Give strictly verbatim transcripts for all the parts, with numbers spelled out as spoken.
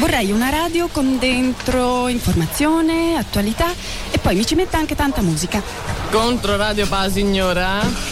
Vorrei una radio con dentro informazione, attualità e poi mi ci metta anche tanta musica. Contro Radio Pa, signora?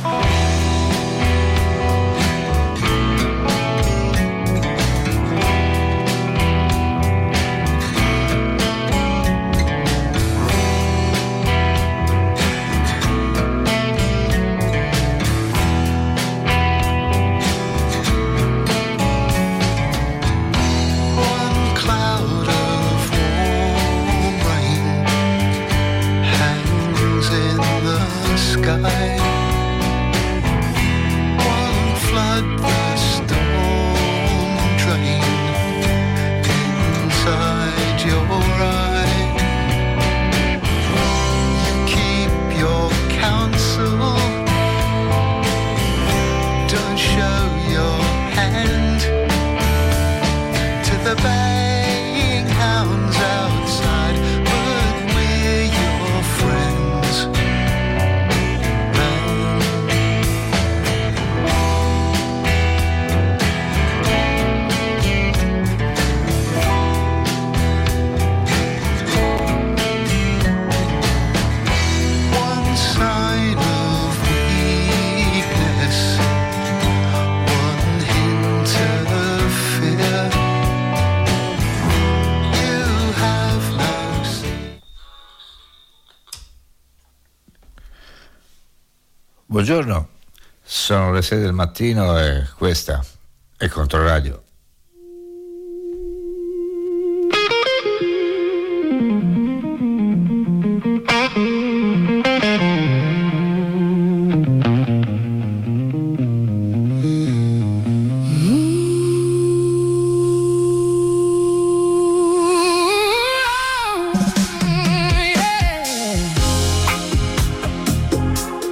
Buongiorno, sono le sei del mattino e questa è Controradio.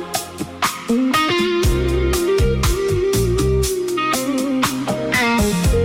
Thank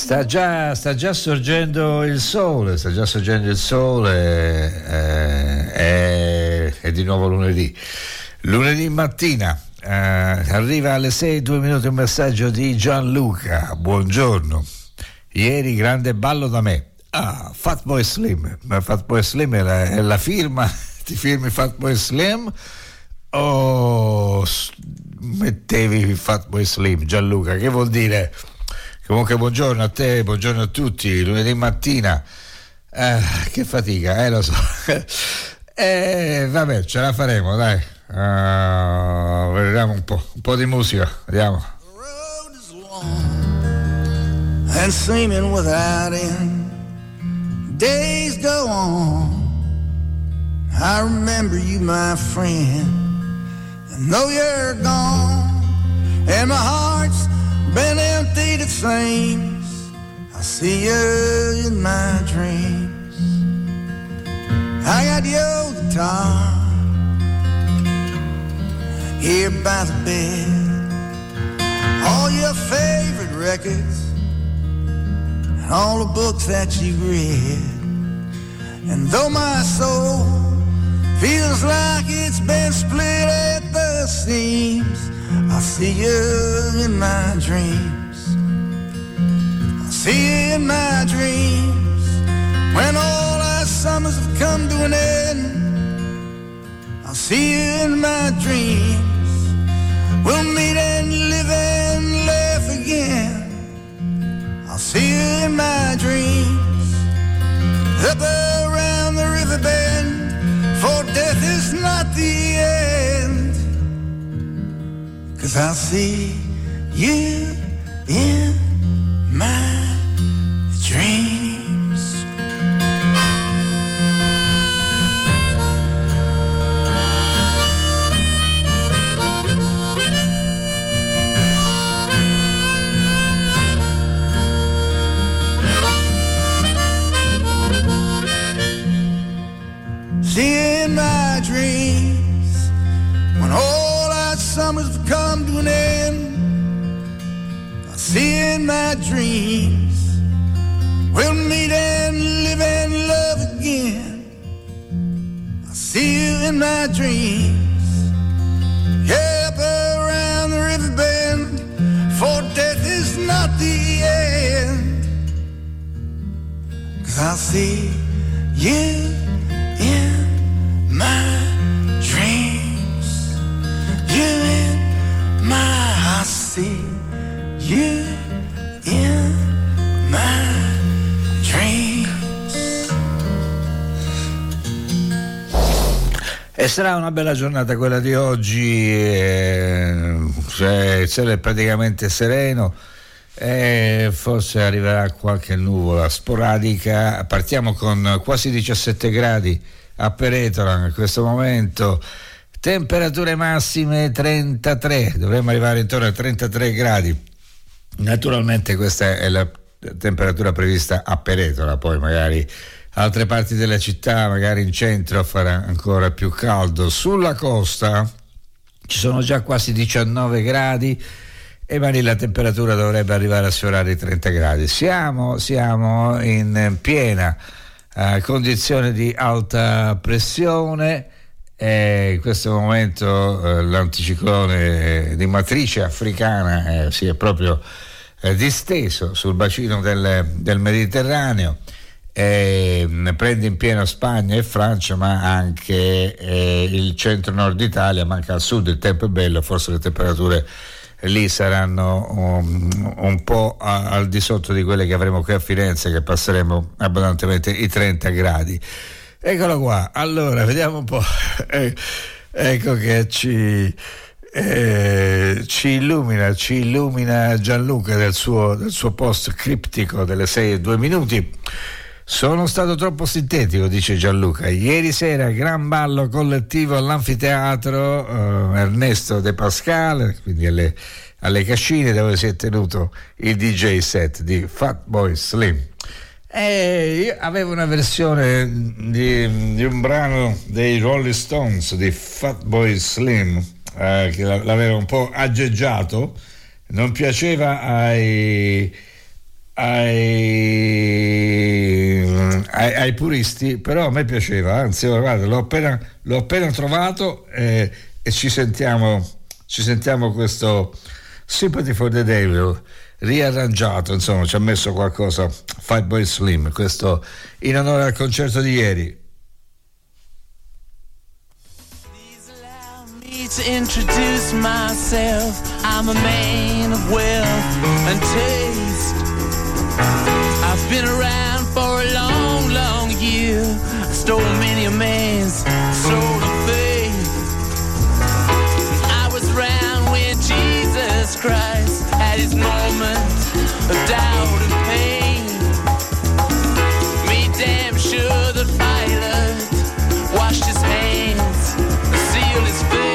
Sta già, sta già sorgendo il sole, sta già sorgendo il sole, eh, è, è di nuovo lunedì. Lunedì mattina, eh, arriva alle sei, due minuti un messaggio di Gianluca. Buongiorno. Ieri grande ballo da me. Ah, Fatboy Slim. Ma Fatboy Slim è la, è la firma, ti firmi Fatboy Slim o mettevi Fatboy Slim? Gianluca, che vuol dire? Comunque buongiorno a te, buongiorno a tutti, lunedì mattina, eh, che fatica, eh lo so, eh, vabbè, ce la faremo, dai, uh, vediamo un po', un po' di musica, vediamo. The road is long and seeming without end, days go on, I remember you my friend, and though you're gone, and my heart's been emptied, it seems. I see you in my dreams. I got your guitar here by the bed, all your favorite records, and all the books that you read. And though my soul feels like it's been split at the seams, I see you in my dreams. I see you in my dreams. When all our summers have come to an end, I'll see you in my dreams. We'll meet and live and laugh again. I'll see you in my dreams. Up around the river bend, for death is not the end. 'Cause I'll see you in my dreams. See you in my dreams. When all our summers have come to an end, I'll see you in my dreams. We'll meet and live and love again. I'll see you in my dreams. Yeah, up around the river bend, for death is not the end. 'Cause I'll see you in my dreams. You in my, I see you in my dreams. E sarà una bella giornata quella di oggi, eh, cioè il cielo è praticamente sereno, e forse arriverà qualche nuvola sporadica. Partiamo con quasi diciassette gradi a Peretola in questo momento, temperature massime trentatré, dovremmo arrivare intorno a trentatré gradi. Naturalmente questa è la temperatura prevista a Peretola, poi magari altre parti della città, magari in centro farà ancora più caldo. Sulla costa ci sono già quasi diciannove gradi e magari la temperatura dovrebbe arrivare a sfiorare i trenta gradi. Siamo, siamo in piena uh, condizione di alta pressione. E in questo momento eh, l'anticiclone di matrice africana eh, si è proprio eh, disteso sul bacino del, del Mediterraneo, eh, prende in pieno Spagna e Francia, ma anche eh, il centro-nord Italia, ma anche al sud il tempo è bello, forse le temperature lì saranno um, un po' a, al di sotto di quelle che avremo qui a Firenze, che passeremo abbondantemente i trenta gradi. Eccolo qua, allora vediamo un po', eh, ecco che ci, eh, ci illumina, ci illumina Gianluca del suo, del suo post criptico delle sei e due minuti. Sono stato troppo sintetico, dice Gianluca. Ieri sera gran ballo collettivo all'anfiteatro eh, Ernesto De Pascal, quindi alle, alle Cascine, dove si è tenuto il D J set di Fatboy Slim. E io avevo una versione di, di un brano dei Rolling Stones di Fatboy Slim, eh, che l'avevo un po' aggeggiato, non piaceva ai, ai, ai, ai puristi, però a me piaceva, anzi ora guarda, l'ho appena, l'ho appena trovato eh, e ci sentiamo ci sentiamo questo Sympathy for the Devil riarrangiato, insomma ci ha messo qualcosa Fatboy Slim, questo in onore al concerto di ieri. To introduce myself, I'm a man of wealth and taste. I've been around for a long, long year. I stole many a man's soul of faith. I was around when Jesus Christ had his moment of doubt and pain. Made damn sure that Pilate washed his hands, sealed his face.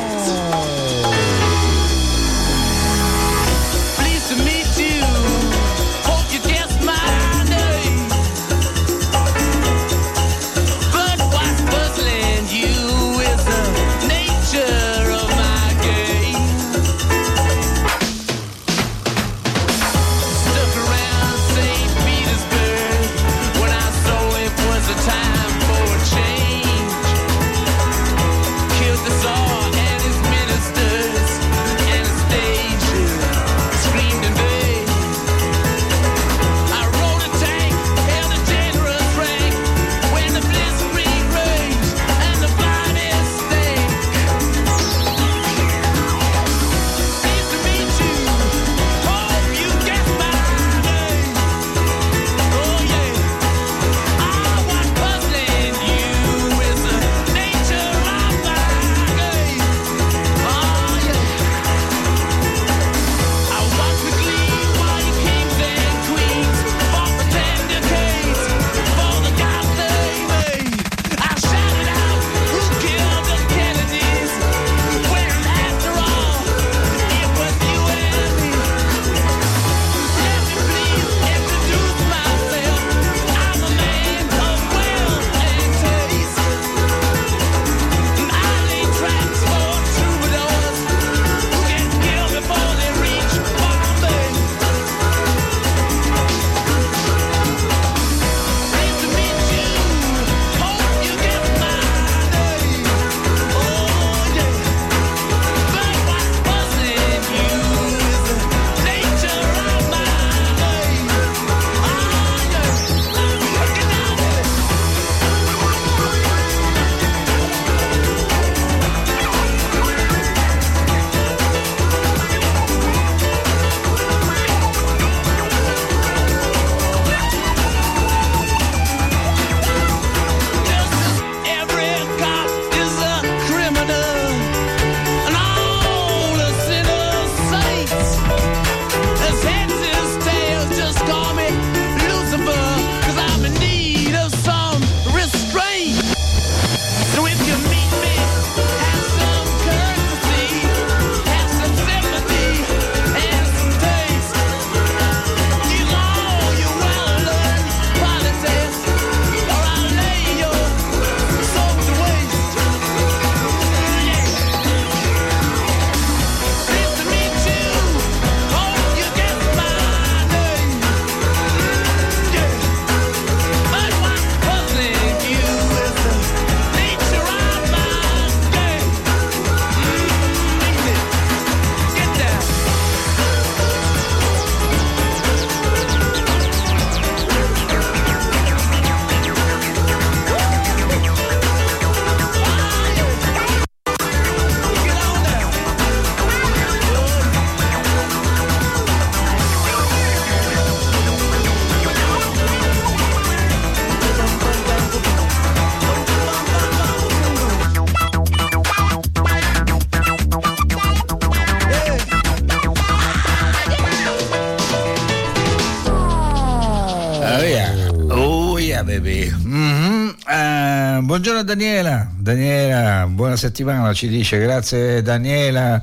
Baby. Mm-hmm. Uh, buongiorno Daniela. Daniela, buona settimana, ci dice. Grazie Daniela.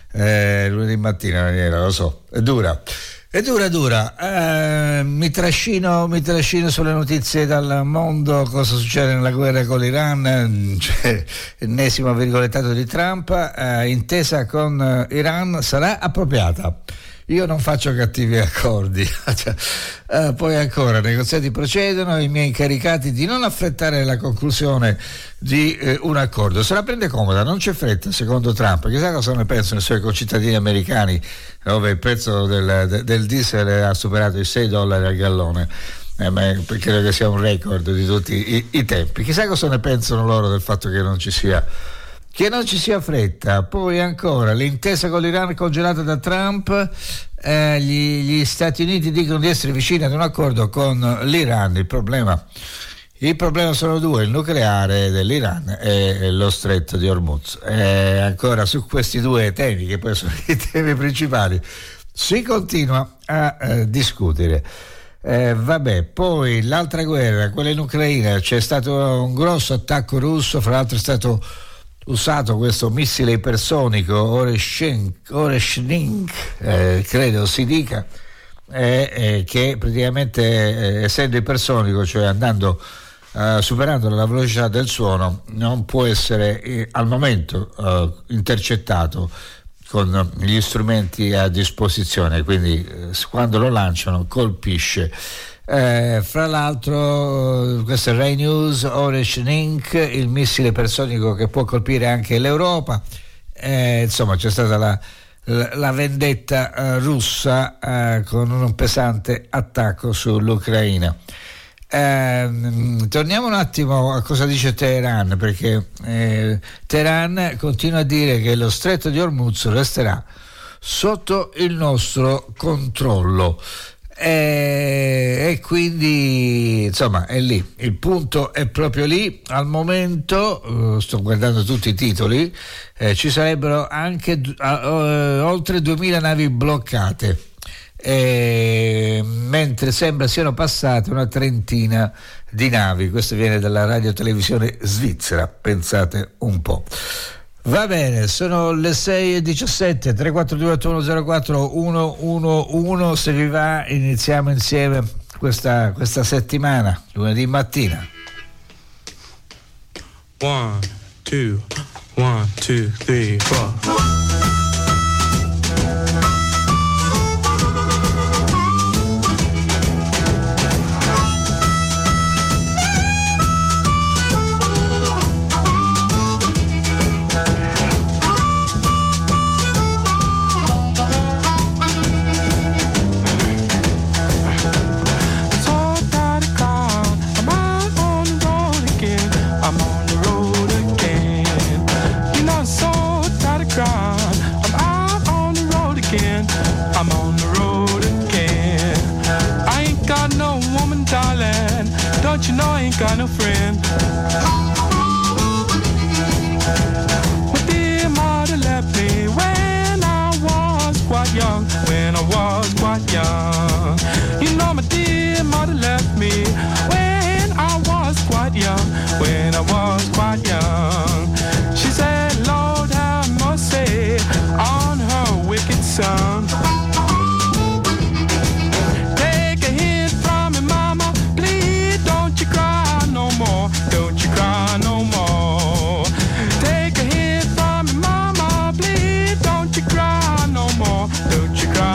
Eh, lunedì mattina Daniela, lo so, è dura. È dura, dura. Uh, mi trascino, mi trascino sulle notizie dal mondo. Cosa succede nella guerra con l'Iran? Cioè, ennesimo virgolettato di Trump. Uh, intesa con Iran sarà appropriata. io non faccio cattivi accordi. uh, poi ancora, i negoziati procedono, i miei incaricati di non affrettare la conclusione di eh, un accordo. Se la prende comoda, non c'è fretta, secondo Trump. Chissà cosa ne pensano i suoi concittadini americani, dove il prezzo del, de, del diesel ha superato i sei dollari al gallone. Eh, ma credo che sia un record di tutti i, i tempi. Chissà cosa ne pensano loro del fatto che non ci sia che non ci sia fretta. Poi ancora l'intesa con l'Iran congelata da Trump, eh, gli, gli Stati Uniti dicono di essere vicini ad un accordo con l'Iran. Il problema il problema sono due: il nucleare dell'Iran e lo stretto di Hormuz. Eh, ancora su questi due temi, che poi sono i temi principali, si continua a eh, discutere. Eh, vabbè, poi l'altra guerra, quella in Ucraina, c'è stato un grosso attacco russo, fra l'altro è stato usato questo missile ipersonico Oreshnik, eh, credo si dica, eh, eh, che praticamente eh, essendo ipersonico, cioè andando eh, superando la velocità del suono, non può essere eh, al momento eh, intercettato con gli strumenti a disposizione, quindi eh, quando lo lanciano colpisce. Eh, fra l'altro, questo è Rai News, Oreshnik, il missile personico che può colpire anche l'Europa. Eh, insomma, c'è stata la, la, la vendetta eh, russa eh, con un pesante attacco sull'Ucraina. Eh, torniamo un attimo a cosa dice Teheran, perché eh, Teheran continua a dire che lo stretto di Hormuz resterà sotto il nostro controllo. E, e quindi insomma è lì, il punto è proprio lì. Al momento uh, sto guardando tutti i titoli, eh, ci sarebbero anche uh, uh, oltre duemila navi bloccate, eh, mentre sembra siano passate una trentina di navi. Questo viene dalla radio televisione svizzera, pensate un po'. Va bene, sono le sei e diciassette, tre quattro due otto uno zero quattro uno uno uno. Se vi va iniziamo insieme questa, questa settimana, lunedì mattina. One, two, one, two, three, four. You know I ain't got no friend. My dear mother left me when I was quite young, when I was quite young. You know my dear mother left me when I was quite young, when I was quite young. She said, Lord have mercy on her wicked son. Don't you cry no more. Take a hit from me, mama, please. Don't you cry no more. Don't you cry.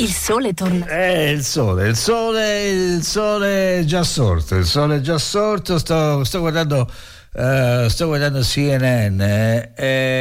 Il sole torna. Eh, il sole, il sole, il sole è già sorto, il sole è già sorto, sto, sto guardando uh, sto guardando C N N eh,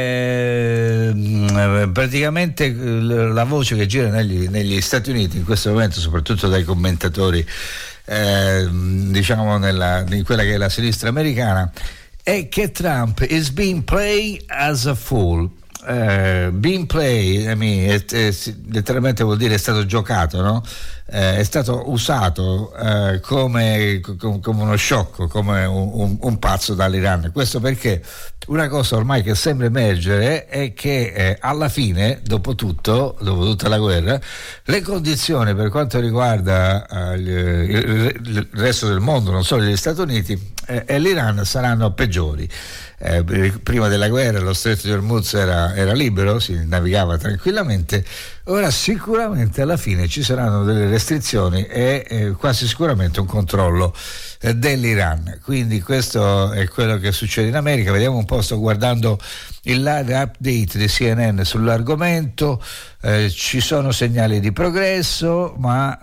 eh, praticamente la voce che gira negli, negli Stati Uniti in questo momento, soprattutto dai commentatori eh, diciamo nella, in quella che è la sinistra americana, è che Trump is being played as a fool. Uh, being played, I mean, è, è, letteralmente vuol dire è stato giocato, no? Uh, è stato usato uh, come, com, come uno sciocco, come un, un, un pazzo dall'Iran. Questo perché una cosa ormai che sembra emergere è che eh, alla fine, dopo tutto, dopo tutta la guerra, le condizioni per quanto riguarda uh, il, il, il resto del mondo, non solo gli Stati Uniti eh, e l'Iran, saranno peggiori. Eh, prima della guerra lo stretto di Hormuz era, era libero, si navigava tranquillamente. Ora sicuramente alla fine ci saranno delle restrizioni e eh, quasi sicuramente un controllo eh, dell'Iran. Quindi questo è quello che succede in America. Vediamo un po', sto guardando il live update di C N N sull'argomento. Eh, ci sono segnali di progresso,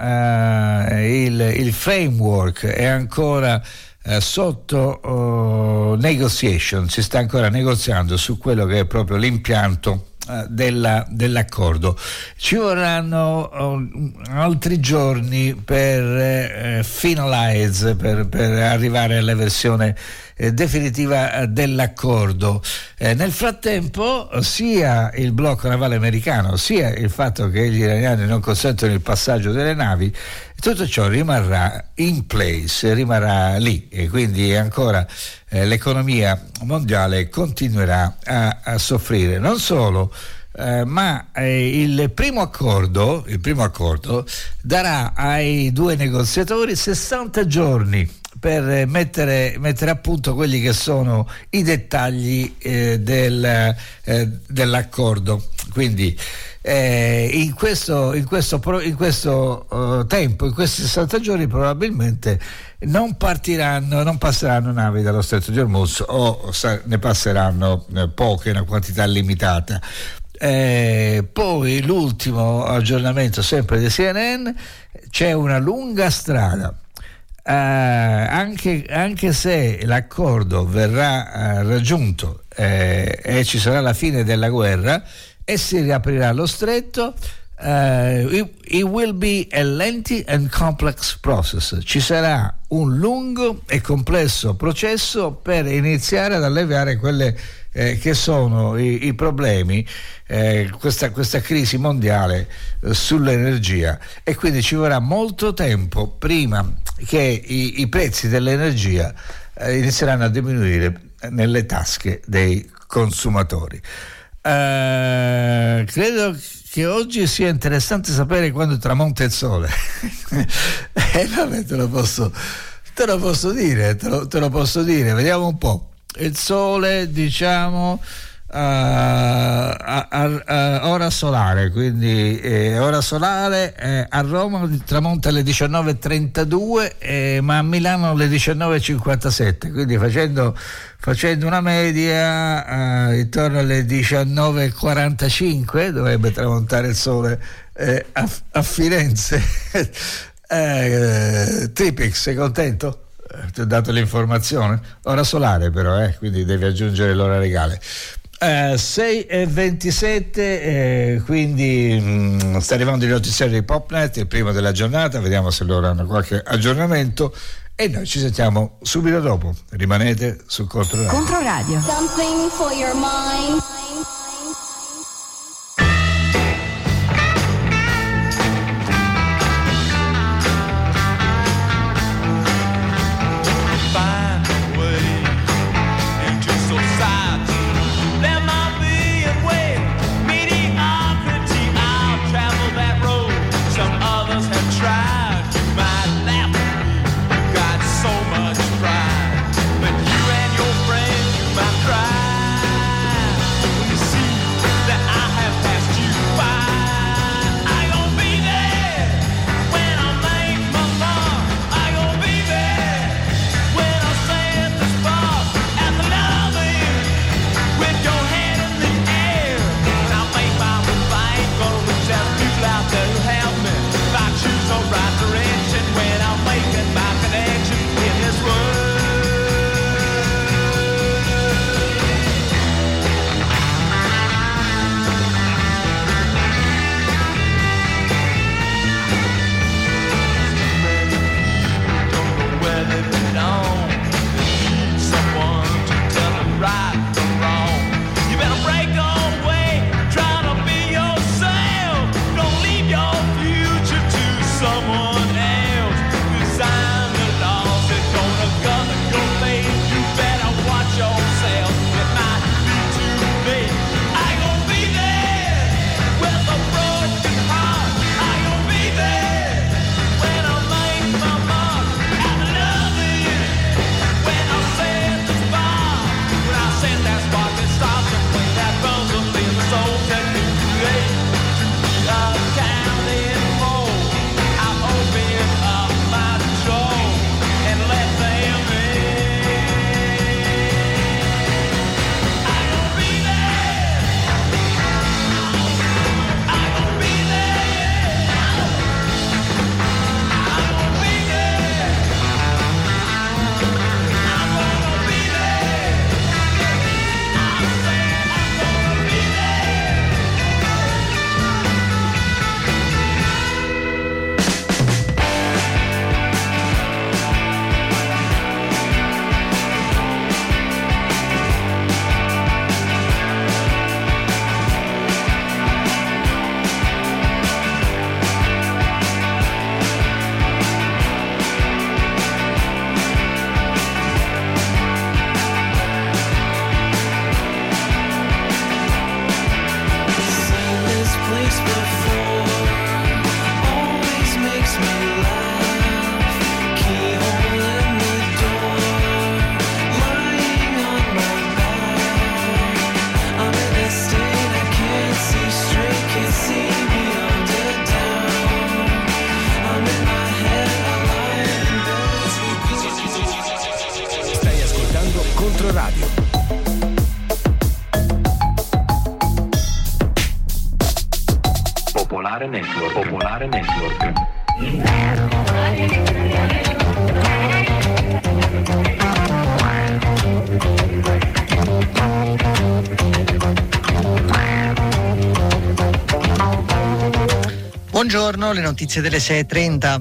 ma eh, il, il framework è ancora Uh, sotto uh, negotiation, si sta ancora negoziando su quello che è proprio l'impianto uh, della, dell'accordo. Ci vorranno uh, altri giorni per uh, finalize, per, per arrivare alla versione uh, definitiva uh, dell'accordo. Uh, nel frattempo sia il blocco navale americano sia il fatto che gli iraniani non consentono il passaggio delle navi, tutto ciò rimarrà in place, rimarrà lì, e quindi ancora eh, l'economia mondiale continuerà a, a soffrire. Non solo, eh, ma eh, il primo accordo, il primo accordo darà ai due negoziatori sessanta giorni per mettere, mettere a punto quelli che sono i dettagli eh, del, eh, dell'accordo. Quindi Eh, in questo, in questo, in questo uh, tempo, in questi sessanta giorni, probabilmente non partiranno, non passeranno navi dallo stretto di Hormuz, o sa, ne passeranno eh, poche, una quantità limitata. Eh, poi l'ultimo aggiornamento sempre di C N N: c'è una lunga strada. Uh, anche, anche se l'accordo verrà uh, raggiunto eh, e ci sarà la fine della guerra e si riaprirà lo stretto, uh, it, it will be a lengthy and complex process. Ci sarà un lungo e complesso processo per iniziare ad alleviare quelle eh, che sono i, i problemi, eh, questa, questa crisi mondiale eh, sull'energia, e quindi ci vorrà molto tempo prima che i, i prezzi dell'energia eh, inizieranno a diminuire nelle tasche dei consumatori. Uh, credo che oggi sia interessante sapere quando tramonta il sole. E eh, vabbè, te lo posso te lo posso dire, te lo, te lo posso dire. Vediamo un po'. Il sole, diciamo, uh, a, a, a ora solare, quindi eh, ora solare eh, a Roma tramonta alle diciannove e trentadue, eh, ma a Milano alle diciannove e cinquantasette, quindi facendo facendo una media eh, intorno alle diciannove e quarantacinque dovrebbe tramontare il sole eh, a, a Firenze. eh, Tripix, sei contento? Eh, ti ho dato l'informazione. Ora solare però, eh, quindi devi aggiungere l'ora legale. Uh, sei e ventisette, eh, quindi mh, sta arrivando il notiziario di Popnet, il primo della giornata. Vediamo se loro hanno qualche aggiornamento e noi ci sentiamo subito dopo. Rimanete su Controradio. Controradio. Something for your mind. Out there who help me. Network. Popolare Network. Buongiorno, le notizie delle sei e trenta.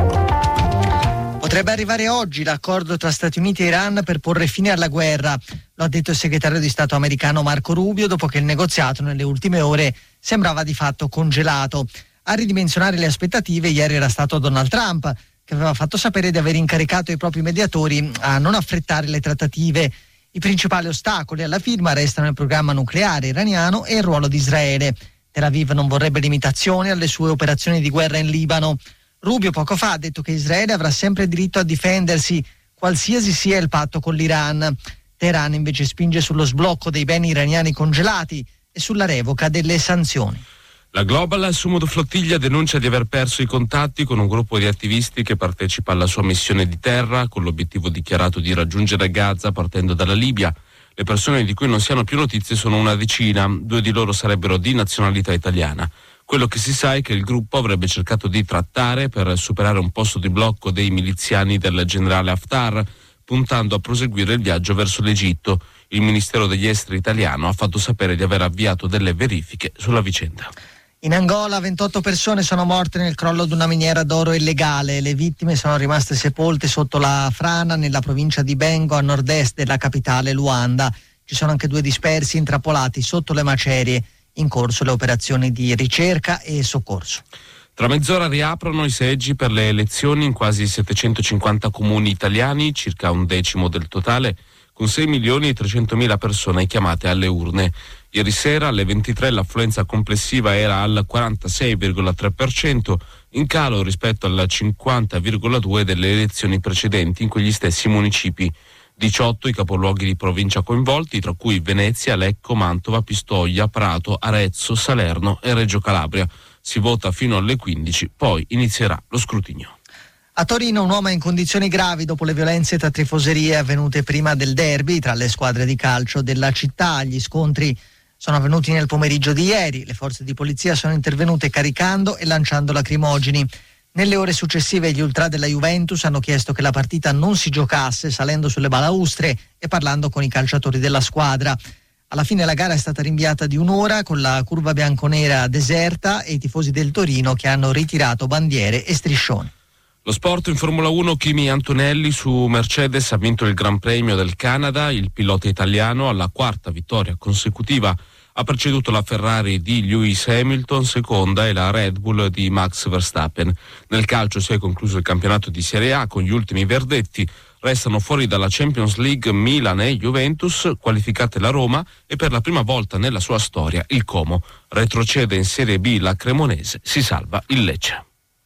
Potrebbe arrivare oggi l'accordo tra Stati Uniti e Iran per porre fine alla guerra. Lo ha detto il segretario di Stato americano Marco Rubio dopo che il negoziato nelle ultime ore sembrava di fatto congelato. A ridimensionare le aspettative ieri era stato Donald Trump, che aveva fatto sapere di aver incaricato i propri mediatori a non affrettare le trattative. I principali ostacoli alla firma restano il programma nucleare iraniano e il ruolo di Israele. Tel Aviv non vorrebbe limitazioni alle sue operazioni di guerra in Libano. Rubio poco fa ha detto che Israele avrà sempre diritto a difendersi, qualsiasi sia il patto con l'Iran. Teheran invece spinge sullo sblocco dei beni iraniani congelati e sulla revoca delle sanzioni. La Global Summit Flottiglia denuncia di aver perso i contatti con un gruppo di attivisti che partecipa alla sua missione di terra con l'obiettivo dichiarato di raggiungere Gaza partendo dalla Libia. Le persone di cui non si hanno più notizie sono una decina, due di loro sarebbero di nazionalità italiana. Quello che si sa è che il gruppo avrebbe cercato di trattare per superare un posto di blocco dei miliziani del generale Haftar, puntando a proseguire il viaggio verso l'Egitto. Il Ministero degli Esteri italiano ha fatto sapere di aver avviato delle verifiche sulla vicenda. In Angola ventotto persone sono morte nel crollo di una miniera d'oro illegale. Le vittime sono rimaste sepolte sotto la frana nella provincia di Bengo, a nord-est della capitale Luanda. Ci sono anche due dispersi intrappolati sotto le macerie. In corso le operazioni di ricerca e soccorso. Tra mezz'ora riaprono i seggi per le elezioni in quasi settecentocinquanta comuni italiani, circa un decimo del totale, con sei milioni e trecentomila persone chiamate alle urne. Ieri sera alle ventitré l'affluenza complessiva era al quarantasei virgola tre per cento, in calo rispetto al cinquanta virgola due per cento delle elezioni precedenti in quegli stessi municipi. diciotto i capoluoghi di provincia coinvolti, tra cui Venezia, Lecco, Mantova, Pistoia, Prato, Arezzo, Salerno e Reggio Calabria. Si vota fino alle quindici, poi inizierà lo scrutinio. A Torino un uomo è in condizioni gravi dopo le violenze tra tifoserie avvenute prima del derby tra le squadre di calcio della città. Gli scontri sono avvenuti nel pomeriggio di ieri. Le forze di polizia sono intervenute caricando e lanciando lacrimogeni. Nelle ore successive gli ultra della Juventus hanno chiesto che la partita non si giocasse, salendo sulle balaustre e parlando con i calciatori della squadra. Alla fine la gara è stata rinviata di un'ora con la curva bianconera deserta e i tifosi del Torino che hanno ritirato bandiere e striscioni. Lo sport in Formula uno, Kimi Antonelli su Mercedes ha vinto il Gran Premio del Canada. Il pilota italiano alla quarta vittoria consecutiva ha preceduto la Ferrari di Lewis Hamilton, seconda, e la Red Bull di Max Verstappen. Nel calcio si è concluso il campionato di Serie A con gli ultimi verdetti. Restano fuori dalla Champions League Milan e Juventus, qualificate la Roma e per la prima volta nella sua storia il Como. Retrocede in Serie B la Cremonese, si salva il Lecce.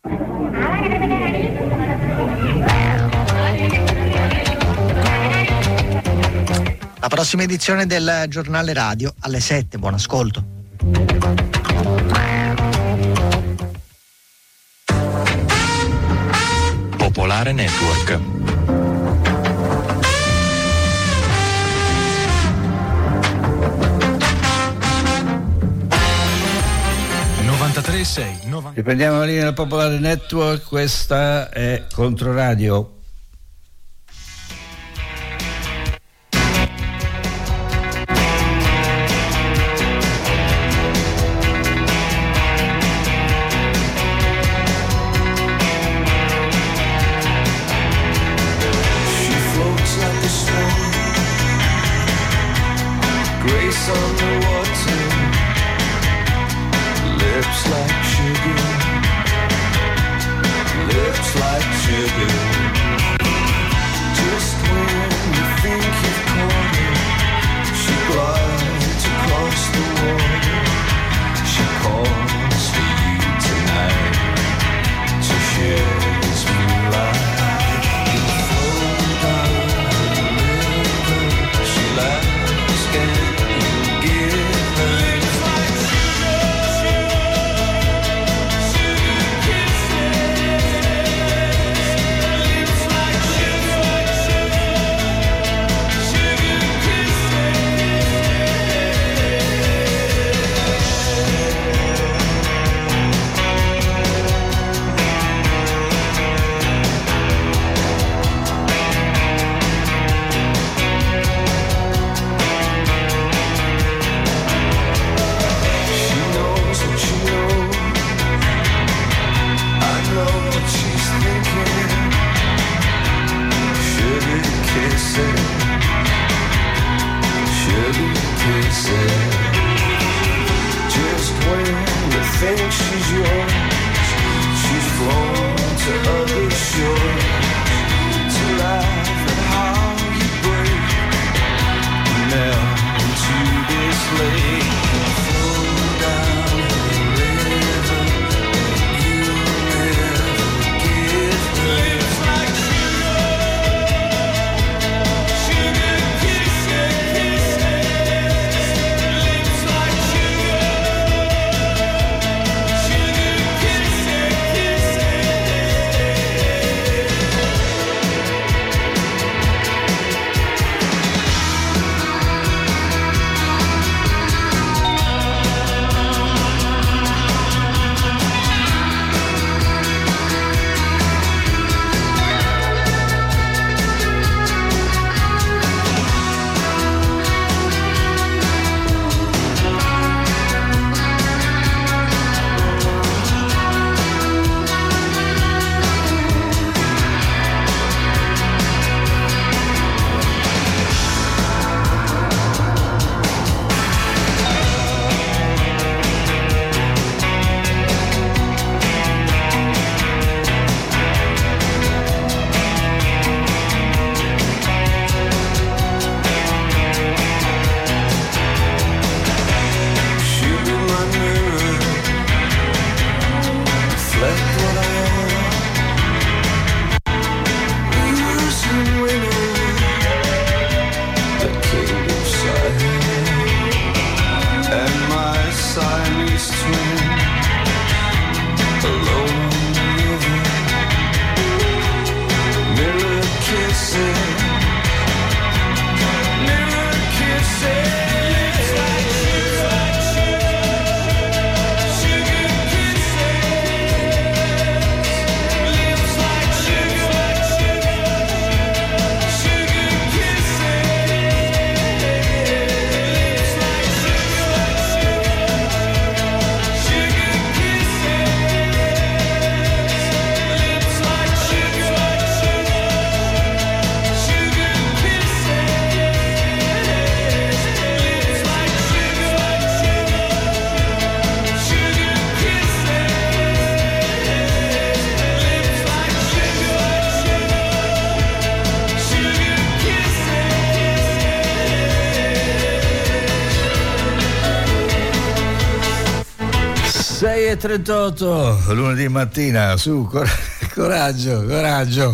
La prossima edizione del giornale radio alle sette. Buon ascolto. Popolare Network. novantatré sei. Riprendiamo la linea del Popolare Network, questa è Controradio. herself. Just when you think she's yours, she's flown to other shores to laugh at how you break, melt into this lake and flow down the river. You'll never get there. Lips like sugar, sugar kisses. Lips like sugar, sugar kisses, kisses. Shooting my mirror, reflect what I am. Losing winner, the king of silence, and my Siamese twin, alone on the river. Mirror kissing, mirror kissing. Lips like sugar, sugar kisses. Lips like sugar, sugar kisses. Lips like sugar, sugar kisses. Lips like sugar, sugar sei e trentotto lunedì mattina, su, cor- coraggio, coraggio.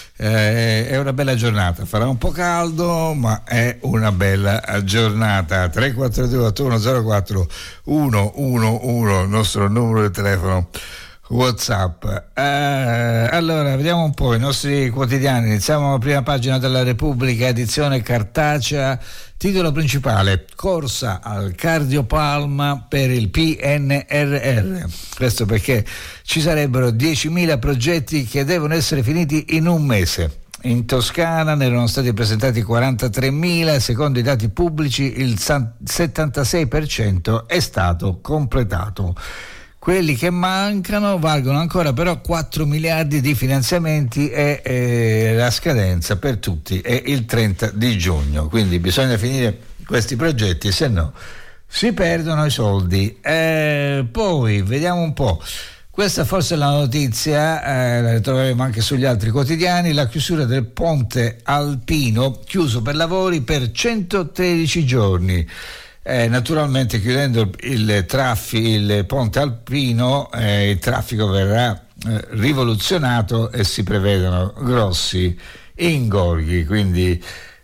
Eh, è una bella giornata, farà un po' caldo, ma è una bella giornata. Tre quattro due otto uno zero quattro uno uno uno, il nostro numero di telefono WhatsApp. Eh, allora, vediamo un po' i nostri quotidiani. Iniziamo la prima pagina della Repubblica, edizione cartacea. Titolo principale: corsa al cardiopalma per il P N R R. Questo perché ci sarebbero diecimila progetti che devono essere finiti in un mese. In Toscana ne erano stati presentati quarantatremila e secondo i dati pubblici il settantasei per cento è stato completato. Quelli che mancano valgono ancora però quattro miliardi di finanziamenti e eh, la scadenza per tutti è il trenta di giugno, quindi bisogna finire questi progetti, se no si perdono i soldi. Eh, poi vediamo un po', questa forse è la notizia, eh, la ritroveremo anche sugli altri quotidiani: la chiusura del ponte alpino, chiuso per lavori per centotredici giorni. Eh, naturalmente chiudendo il, traffico, il ponte alpino, eh, il traffico verrà eh, rivoluzionato e si prevedono grossi ingorghi, quindi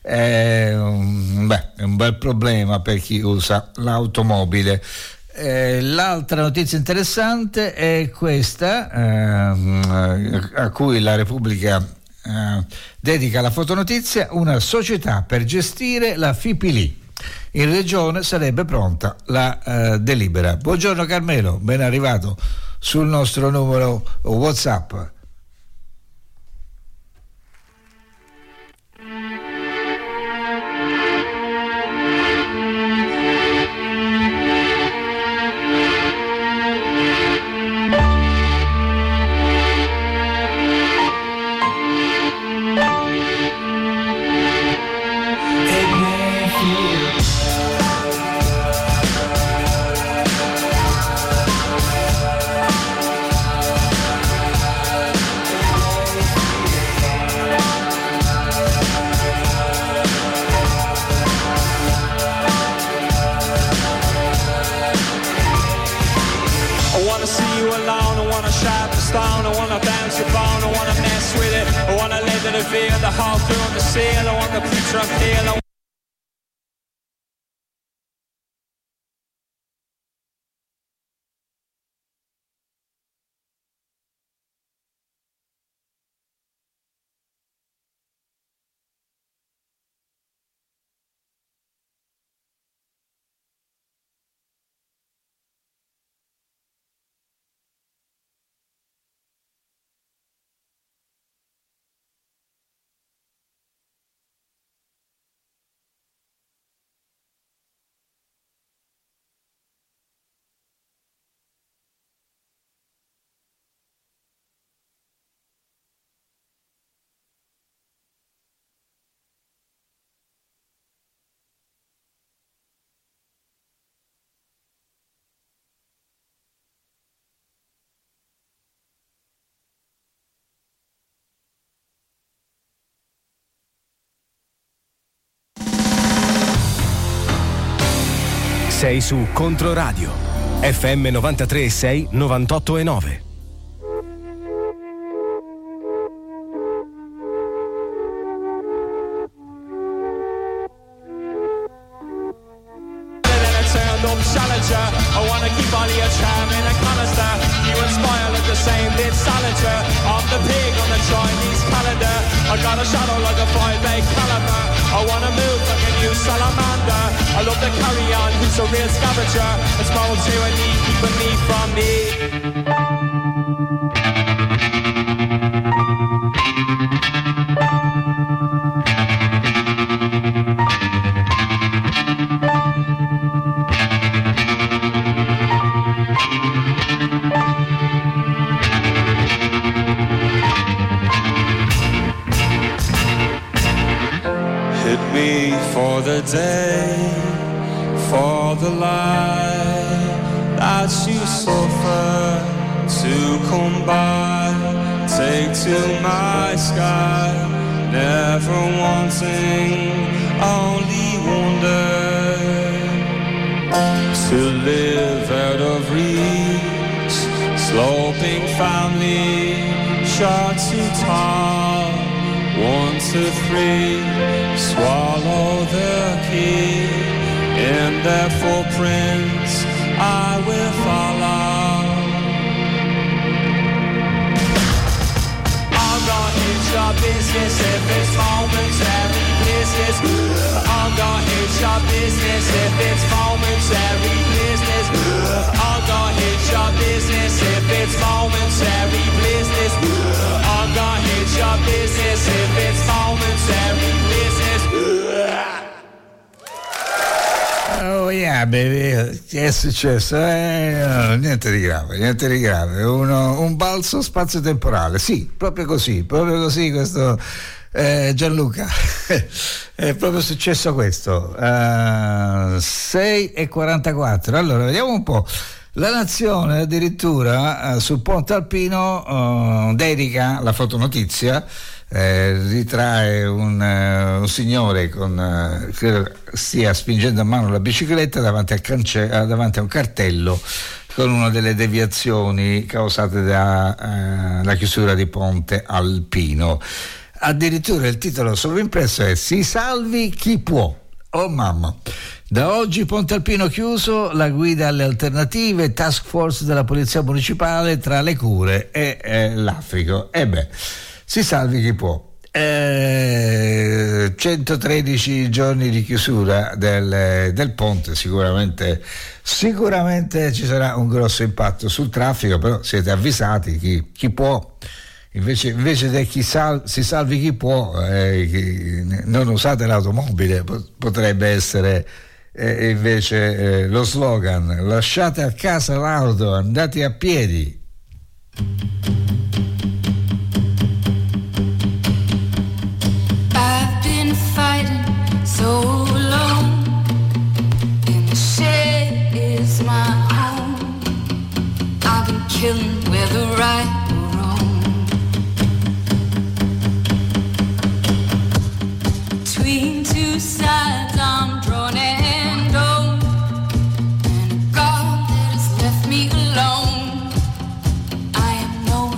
è un, beh, è un bel problema per chi usa l'automobile. Eh, l'altra notizia interessante è questa, eh, a cui la Repubblica eh, dedica la fotonotizia: una società per gestire la Fipili. In regione sarebbe pronta la uh, delibera. Buongiorno Carmelo, ben arrivato sul nostro numero WhatsApp. It may feel bounce your bone. I wanna mess with it. I wanna let it reveal the whole crew on the seal. I want the picture I feel. I Sei su Controradio F M novantatré e sei, novantotto e nove. Challenger, I wanna keep all your charm in a canister. You inspire like the same bit Salinger. I'm the pig on the Chinese calendar. I got a shadow like a five-eight caliber. I wanna move like a new salamander. I love the carry on, who's a real scavenger. It's more tyranny keeping me from me. For the day, for the light that you suffer to come by, take to my sky, never wanting, only wonder to live out of reach, sloping family, short to tall, one to three, swallow the key, in their footprints I will follow. I'm gonna hit your business if it's momentary business. I'm gonna hit your business if it's momentary business. I'm gonna hit your business if it's momentary business. I'm gonna hit your business if it's momentary business. Oh yeah, baby, che è successo? Eh, no, niente di grave, niente di grave. Uno, un balzo spazio-temporale, sì, proprio così, proprio così questo. Eh, Gianluca, è proprio successo questo. Uh, sei e quarantaquattro. Allora, vediamo un po'. La Nazione addirittura uh, sul Ponte Alpino uh, dedica la fotonotizia, eh, ritrae un, uh, un signore con, uh, che stia spingendo a mano la bicicletta davanti, al cance- uh, davanti a un cartello con una delle deviazioni causate dalla uh, chiusura di Ponte Alpino. Addirittura il titolo sovrimpresso è "Si salvi chi può". Oh mamma. Da oggi Ponte Alpino chiuso, la guida alle alternative, task force della polizia municipale tra le cure e eh, l'Africo. E beh, si salvi chi può. Eh, centotredici giorni di chiusura del, del ponte, sicuramente sicuramente ci sarà un grosso impatto sul traffico, però siete avvisati, chi, chi può. Invece, invece di chi sal, si salvi chi può, eh, chi, non usate l'automobile, potrebbe essere eh, invece eh, lo slogan: lasciate a casa l'auto, andate a piedi. I've been fighting so long, and the shed is my home. I've been killing whether right or wrong. Between two sides I'm drawn and drawn, and a God that has left me alone. I am no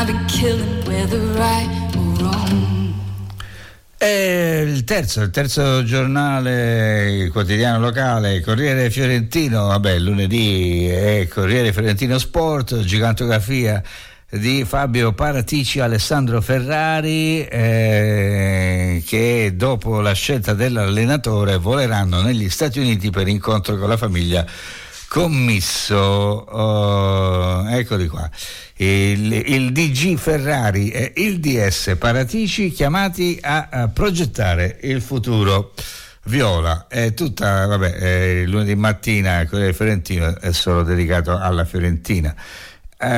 I've been killing whether right or wrong. E il terzo, il terzo giornale, il quotidiano locale, Corriere Fiorentino, vabbè, lunedì è Corriere Fiorentino Sport, gigantografia di Fabio Paratici, Alessandro Ferrari, eh, che dopo la scelta dell'allenatore voleranno negli Stati Uniti per incontro con la famiglia Commisso. Oh, eccoli qua. Il, il D G Ferrari e il D S Paratici chiamati a, a progettare il futuro viola. È tutta, vabbè, è lunedì mattina il Corriere Fiorentino è solo dedicato alla Fiorentina. Uh,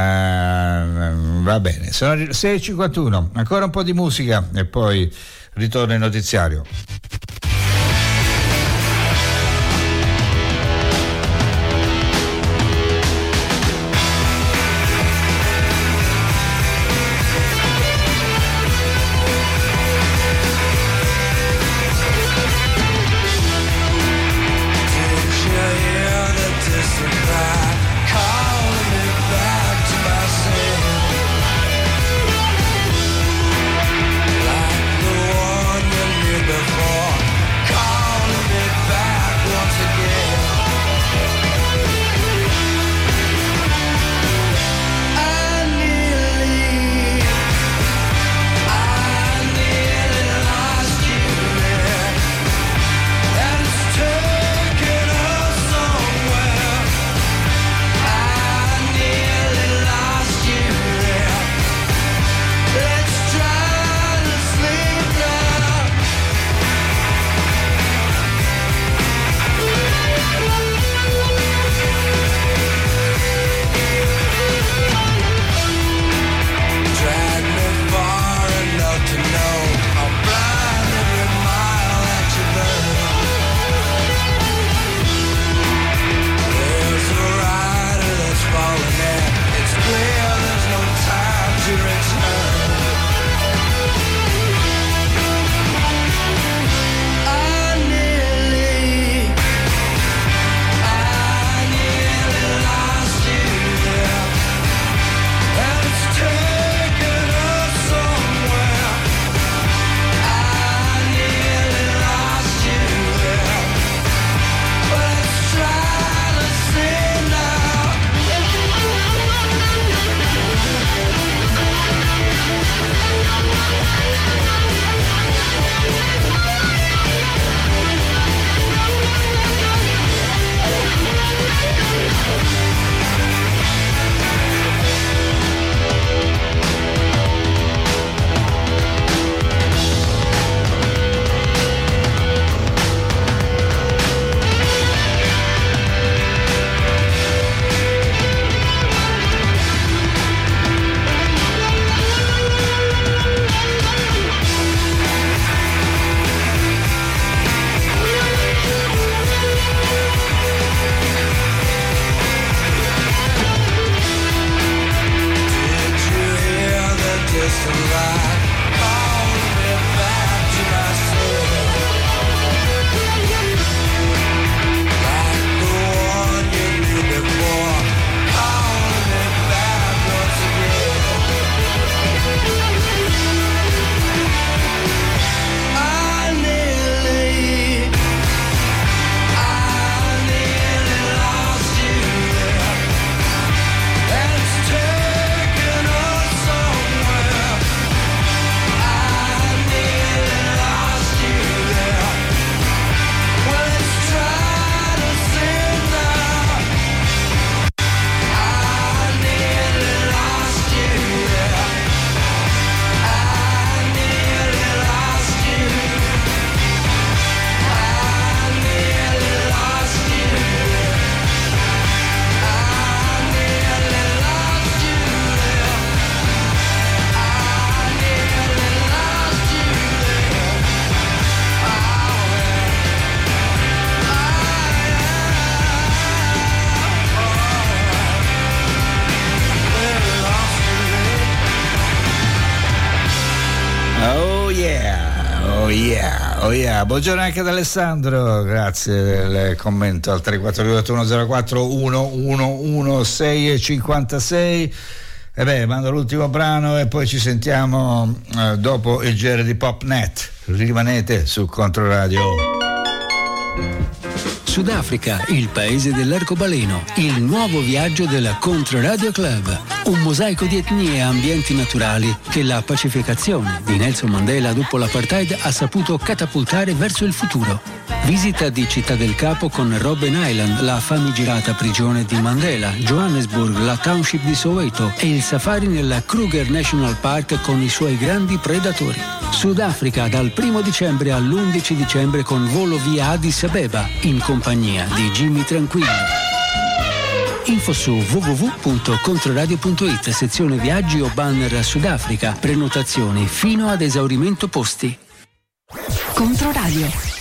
va bene, sono sei e cinquantuno, ancora un po' di musica e poi ritorno il notiziario. Oh yeah, oh yeah. Buongiorno anche ad Alessandro, grazie del commento al tre quattro due otto uno zero quattro uno uno uno sei e cinquantasei. E beh, mando l'ultimo brano e poi ci sentiamo eh, dopo il giro di Popnet. Rimanete su Controradio. Sudafrica, il paese dell'arcobaleno, il nuovo viaggio della Controradio Club. Un mosaico di etnie e ambienti naturali che la pacificazione di Nelson Mandela dopo l'apartheid ha saputo catapultare verso il futuro. Visita di Città del Capo con Robben Island, la famigerata prigione di Mandela, Johannesburg, la township di Soweto e il safari nella Kruger National Park con i suoi grandi predatori. Sudafrica dal primo dicembre all'undici dicembre con volo via Addis Abeba in compagnia di Jimmy Tranquillo. Info su w w w punto controradio punto it, sezione viaggi o banner Sudafrica, prenotazioni fino ad esaurimento posti. Controradio.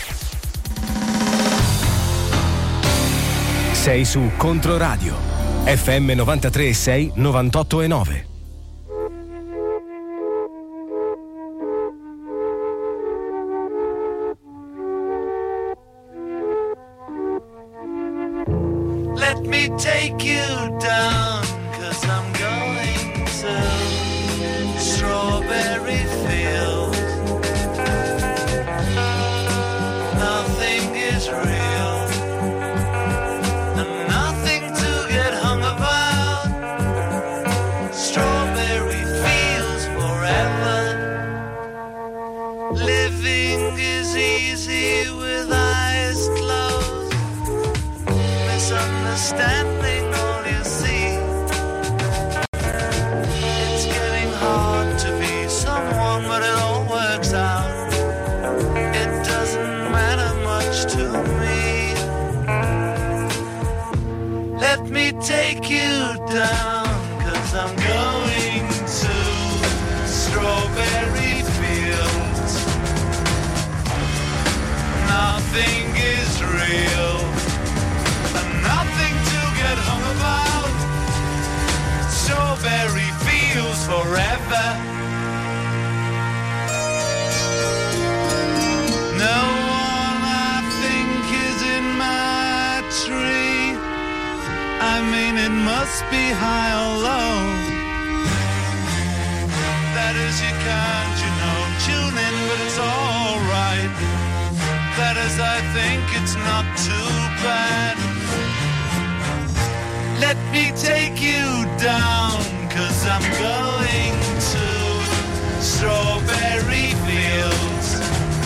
Sei su Controradio, F M novantatré e sei, novantotto e nove. Let me take you down, 'cause I'm going to Strawberry Fields. Nothing is real, and nothing to get hung about. Strawberry Fields forever. Living is easy with eyes closed. Misunderstanding all you see. It's getting hard to be someone, but it all works out. It doesn't matter much to me. Let me take you down, 'cause I'm going to Strawberry Fields. Nothing is real, nothing to get hung about. Strawberry Fields forever. No one I think is in my tree. I mean, it must be high or low. That is, you can't, you know, tune in, but it's all right. That is, I think it's not too bad. Let me take you down, 'cause I'm going to Strawberry Fields.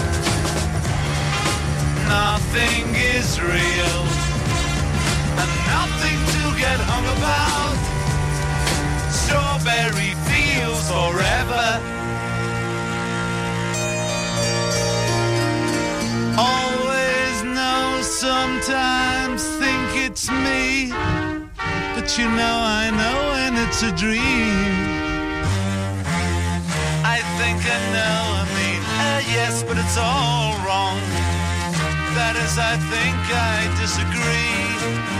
Nothing is real, and nothing to get hung about. Strawberry Fields forever. Always know, sometimes think it's me. But you know I know when it's a dream. I think I know, I mean, uh, yes, but it's all wrong. That is, I think I disagree.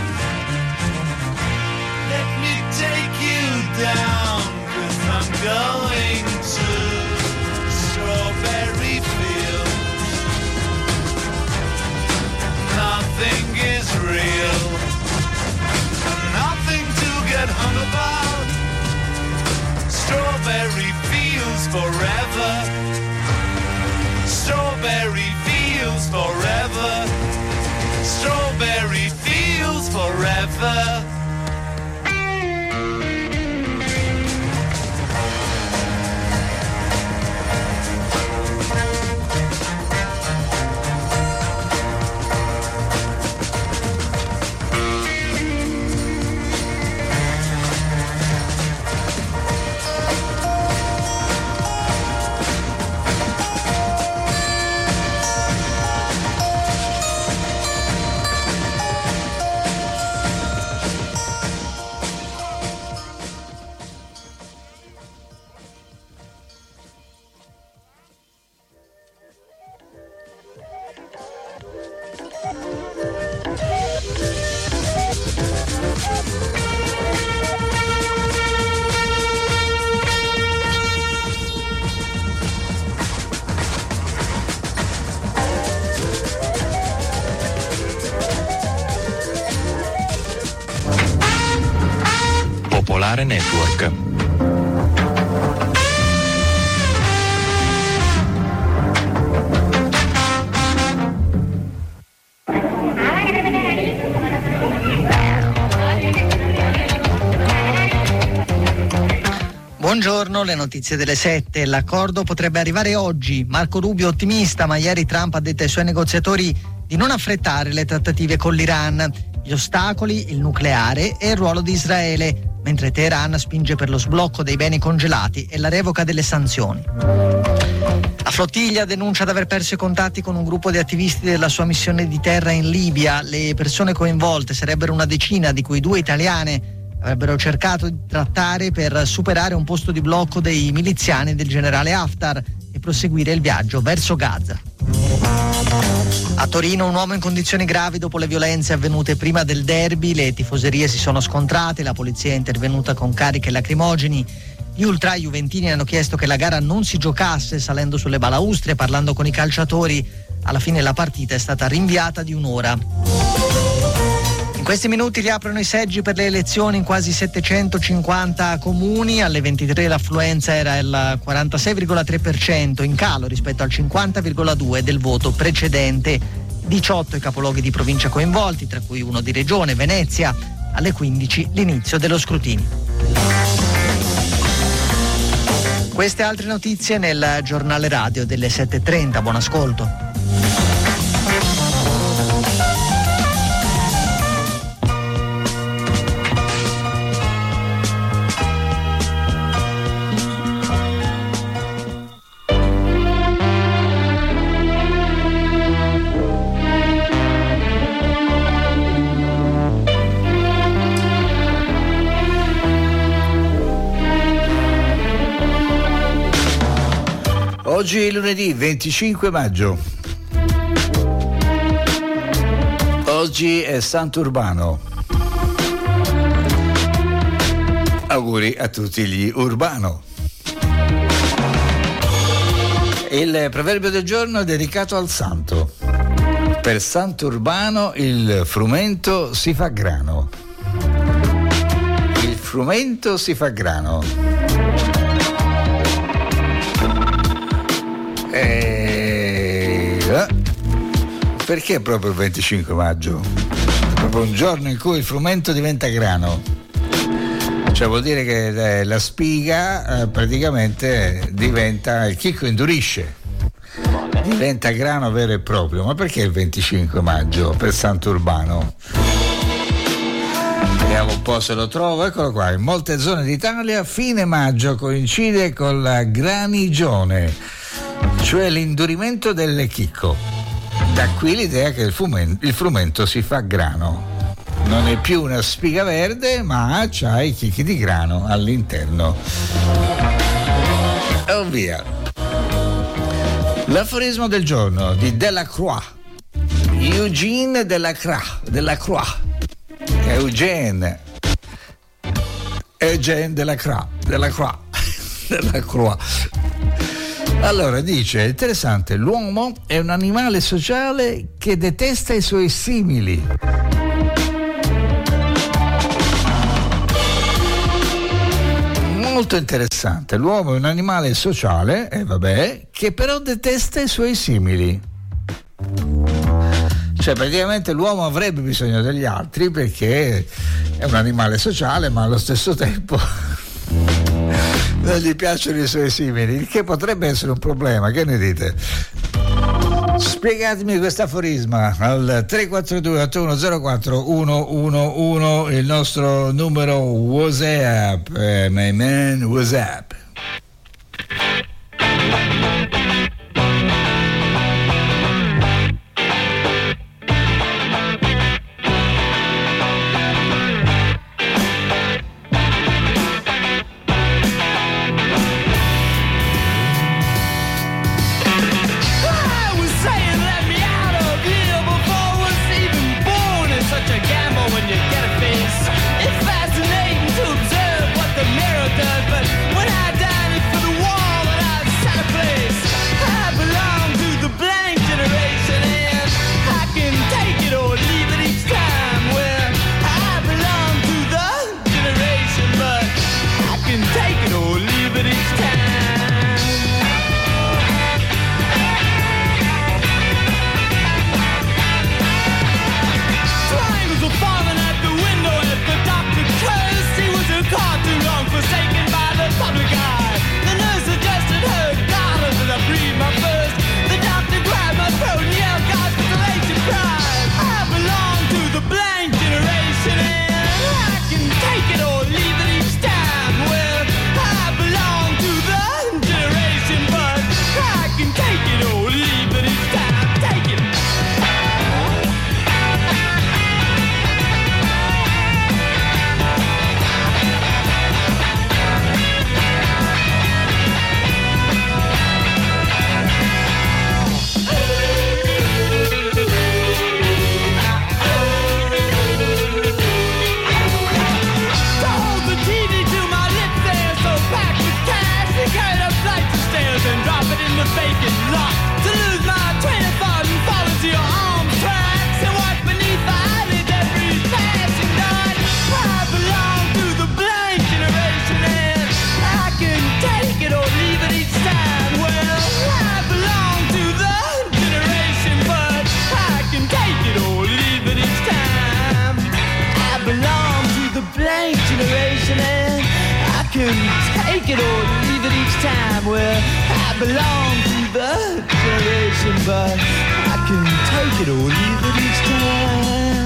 Let me take you down, 'cause I'm going to Strawberry Fields. Nothing is real, nothing to get hung about. Strawberry Fields forever. Strawberry Fields forever. Strawberry Fields forever. Popolare Network. Buongiorno, le notizie delle sette. L'accordo potrebbe arrivare oggi. Marco Rubio ottimista, ma ieri Trump ha detto ai suoi negoziatori di non affrettare le trattative con l'Iran. Gli ostacoli, il nucleare e il ruolo di Israele, mentre Teheran spinge per lo sblocco dei beni congelati e la revoca delle sanzioni. La flottiglia denuncia di aver perso i contatti con un gruppo di attivisti della sua missione di terra in Libia. Le persone coinvolte sarebbero una decina, di cui due italiane. Avrebbero cercato di trattare per superare un posto di blocco dei miliziani del generale Haftar e proseguire il viaggio verso Gaza. A Torino un uomo in condizioni gravi dopo le violenze avvenute prima del derby. Le tifoserie si sono scontrate, la polizia è intervenuta con cariche lacrimogeni. Gli ultra juventini hanno chiesto che la gara non si giocasse salendo sulle balaustre e parlando con i calciatori. Alla fine la partita è stata rinviata di un'ora. In questi minuti riaprono i seggi per le elezioni in quasi settecentocinquanta comuni. Alle ventitré l'affluenza era il quarantasei virgola tre per cento, in calo rispetto al cinquanta virgola due per cento del voto precedente. diciotto i capoluoghi di provincia coinvolti, tra cui uno di regione, Venezia. Alle quindici l'inizio dello scrutinio. Queste altre notizie nel giornale radio delle sette e trenta. Buon ascolto. Oggi è lunedì venticinque maggio. Oggi è Sant'Urbano. Auguri a tutti gli Urbano. Il proverbio del giorno è dedicato al santo. Per Sant'Urbano il frumento si fa grano. Il frumento si fa grano. E... perché proprio il venticinque maggio? Proprio un giorno in cui il frumento diventa grano. Cioè vuol dire che eh, la spiga eh, praticamente diventa, il chicco indurisce, diventa grano vero e proprio. Ma perché il venticinque maggio per Sant'Urbano? Vediamo un po' se lo trovo. Eccolo qua. In molte zone d'Italia fine maggio coincide con la granigione, cioè l'indurimento del chicco. Da qui l'idea che il, fumen- il frumento si fa grano. Non è più una spiga verde, ma c'ha i chicchi di grano all'interno. E via. L'aforismo del giorno di Delacroix. Eugene Delacroix. Delacroix. Eugene. Eugene Delacroix. Delacroix. Delacroix. Allora dice, interessante, l'uomo è un animale sociale che detesta i suoi simili. Molto interessante, l'uomo è un animale sociale, e eh, vabbè, che però detesta i suoi simili. Cioè praticamente l'uomo avrebbe bisogno degli altri perché è un animale sociale, ma allo stesso tempo non gli piacciono i suoi simili, il che potrebbe essere un problema. Che ne dite? Spiegatemi questo aforisma al tre quattro due otto uno zero quattro uno uno uno, il nostro numero WhatsApp, eh, my man WhatsApp. But when I died for the wall that I'd set a place can take it or leave it each time. Well, I belong to the generation, but I can take it or leave it each time.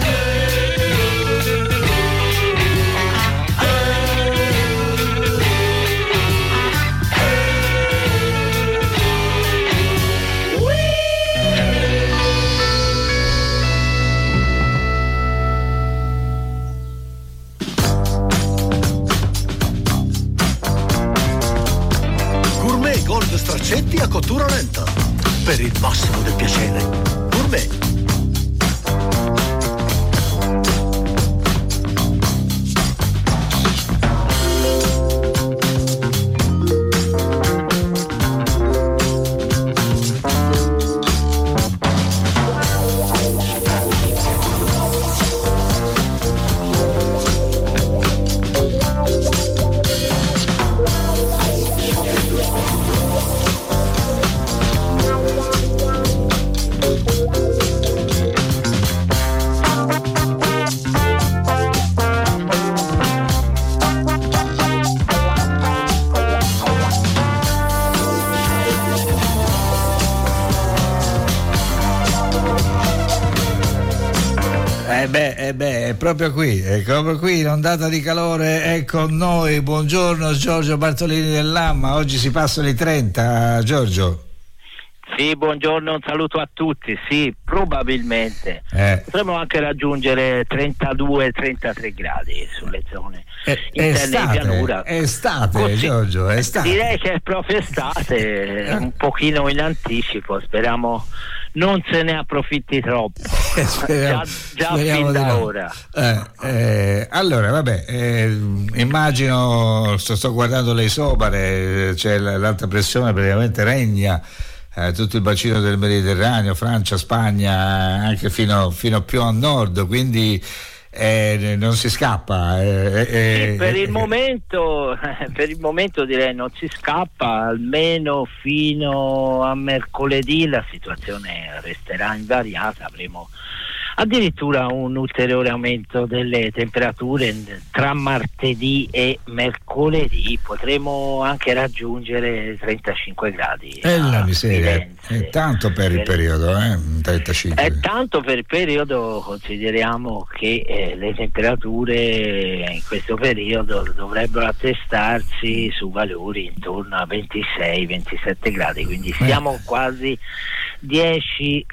Gold straccetti a cottura lenta per il massimo del piacere. Gourmet. Eh beh, eh beh, è proprio qui, è proprio qui, l'ondata di calore è con noi. Buongiorno Giorgio Bartolini dell'Amma, oggi si passano i trenta, Giorgio. Sì, buongiorno, un saluto a tutti. Sì, probabilmente eh. potremmo anche raggiungere trentadue trentatré gradi sulle zone eh, interne in pianura. È estate, Così, Giorgio, è estate. Direi che è proprio estate, un pochino in anticipo, speriamo non se ne approfitti troppo. speriamo, già già speriamo fin da no. ora. Eh, eh, allora, vabbè, eh, immagino, sto, sto guardando le isobare, c'è l'alta pressione praticamente regna. Eh, tutto il bacino del Mediterraneo, Francia, Spagna, anche fino, fino più a nord, quindi eh, non si scappa. Eh, eh, sì, per eh, il momento, per il momento direi non si scappa, almeno fino a mercoledì la situazione resterà invariata, avremo addirittura un ulteriore aumento delle temperature tra martedì e mercoledì, potremo anche raggiungere trentacinque gradi. È la miseria, è tanto per il periodo, eh? trentacinque. È tanto per il periodo, consideriamo che eh, le temperature in questo periodo dovrebbero attestarsi su valori intorno a ventisei ventisette gradi, quindi siamo eh. quasi dieci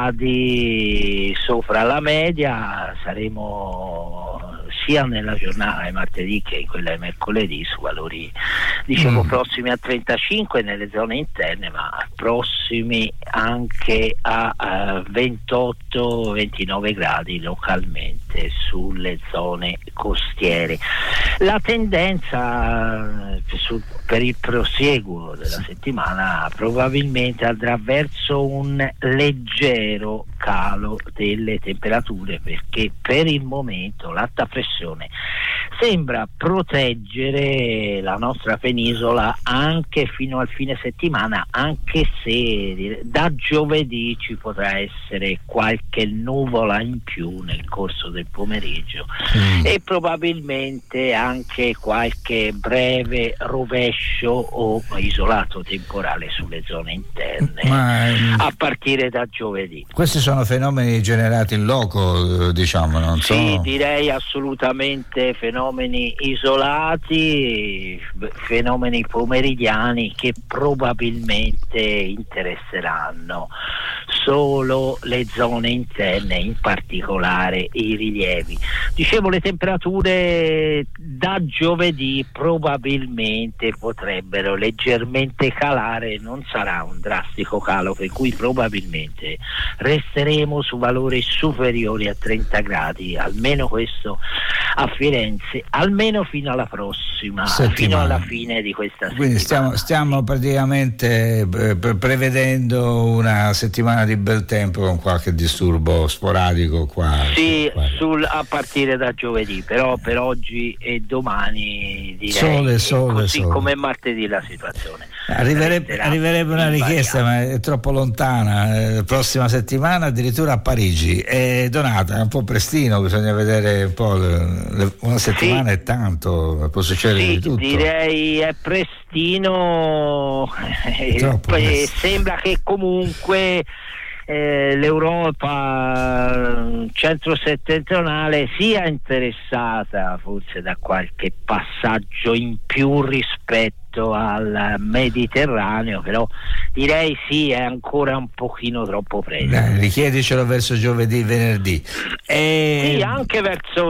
gradi sopra la media, saremo sia nella giornata di martedì che in quella di mercoledì su valori dicevo mm. prossimi a trentacinque nelle zone interne, ma prossimi anche a, a ventotto ventinove gradi localmente sulle zone costiere. La tendenza su, per il prosieguo della settimana probabilmente andrà verso un leggero calo delle temperature, perché per il momento l'alta pressione sembra proteggere la nostra penisola anche fino al fine settimana, anche se da giovedì ci potrà essere qualche nuvola in più nel corso del pomeriggio mm. e probabilmente anche qualche breve rovescio o isolato temporale sulle zone interne Ma, a partire da giovedì. Questi sono fenomeni generati in loco, diciamo, non so. Sì, direi assolutamente fenomeni isolati, fenomeni pomeridiani che probabilmente interesseranno solo le zone interne, in particolare i rilievi. Dicevo, le temperature da giovedì probabilmente potrebbero leggermente calare, non sarà un drastico calo, per cui probabilmente resteremo su valori superiori a trenta gradi, almeno questo a Firenze, almeno fino alla prossima settimana, fino alla fine di questa settimana. Quindi stiamo, stiamo praticamente pre- prevedendo una settimana di bel tempo con qualche disturbo sporadico qua. Sì, qua. sul, a partire da giovedì, però per oggi e domani direi sole, sole, così sole. come martedì la situazione. Arriverebbe, arriverebbe una richiesta, ma è troppo lontana. Eh, prossima settimana addirittura a Parigi. È Donata, è un po' prestino, bisogna vedere un po'. Le, una settimana sì. È tanto, può succedere sì, di tutto. Direi è prestino. E sembra che comunque eh, l'Europa centro-settentrionale sia interessata forse da qualche passaggio in più rispetto al Mediterraneo, però direi sì, è ancora un pochino troppo presto. Eh, richiedicelo verso giovedì, venerdì. E... Sì, anche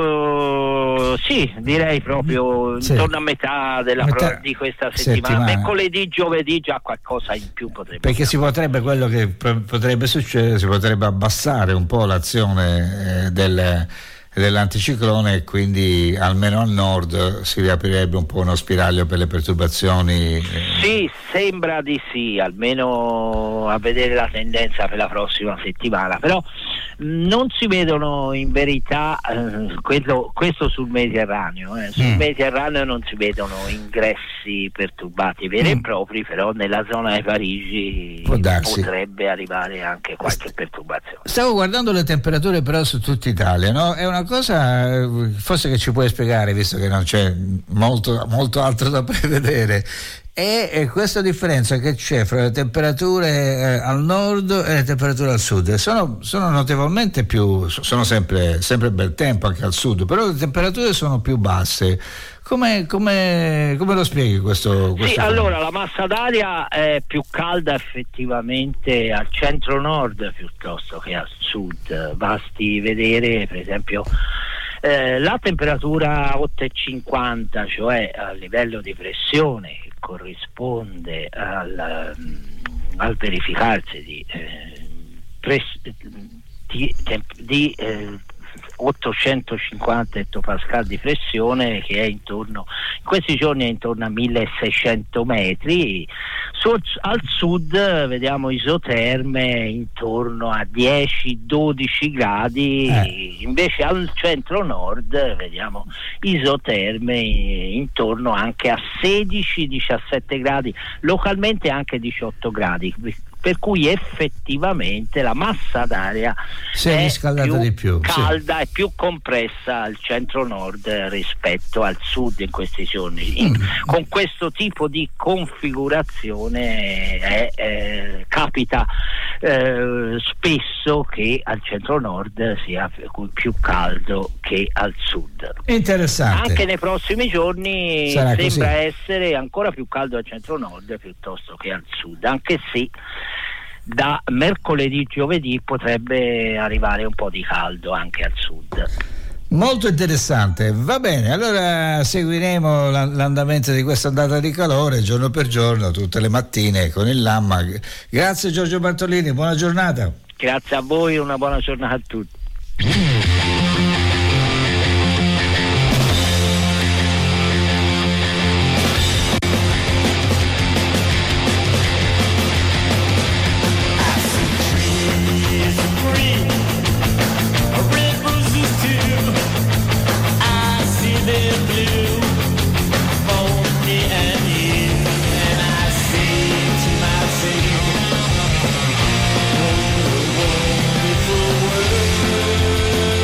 verso sì, direi proprio sì. Intorno a metà, della metà pro- di questa settimana. settimana. Mercoledì, giovedì già qualcosa in più potrebbe. Perché si potrebbe, quello che potrebbe succedere, si potrebbe abbassare un po' l'azione eh, del dell'anticiclone e quindi almeno al nord si riaprirebbe un po' uno spiraglio per le perturbazioni. Sì, sembra di sì, almeno a vedere la tendenza per la prossima settimana, però non si vedono in verità eh, quello, questo sul Mediterraneo eh. sul mm. Mediterraneo non si vedono ingressi perturbati veri mm. e propri, però nella zona di Parigi potrebbe arrivare anche qualche perturbazione. Stavo guardando le temperature però su tutta Italia, no? È una cosa forse che ci puoi spiegare, visto che non c'è molto, molto altro da prevedere, e, e questa differenza che c'è fra le temperature eh, al nord e le temperature al sud sono, sono notevolmente più, sono sempre, sempre bel tempo anche al sud, però le temperature sono più basse. Come, come, come lo spieghi questo? questo sì, allora la massa d'aria è più calda effettivamente al centro-nord piuttosto che al sud. Basti vedere per esempio eh, la temperatura otto virgola cinquanta, cioè a livello di pressione che corrisponde al, al verificarsi di, eh, pres- di, temp- di eh, ottocentocinquanta ettopascal di pressione, che è intorno, in questi giorni è intorno a milleseicento metri. Su, al sud vediamo isoterme intorno a dieci dodici gradi, eh. invece al centro nord vediamo isoterme intorno anche a sedici diciassette gradi, localmente anche diciotto gradi, per cui effettivamente la massa d'aria si è, è più, di più calda sì. e più compressa al centro-nord rispetto al sud in questi giorni. In, mm. Con questo tipo di configurazione è, eh, capita eh, spesso che al centro-nord sia più caldo che al sud. Interessante. Anche nei prossimi giorni sarà sembra così. essere ancora più caldo al centro-nord piuttosto che al sud, anche se da mercoledì giovedì potrebbe arrivare un po' di caldo anche al sud. Molto interessante, va bene, allora seguiremo l'andamento di questa ondata di calore giorno per giorno, tutte le mattine con il Lamma. Grazie Giorgio Bartolini, buona giornata. Grazie a voi, una buona giornata a tutti. World.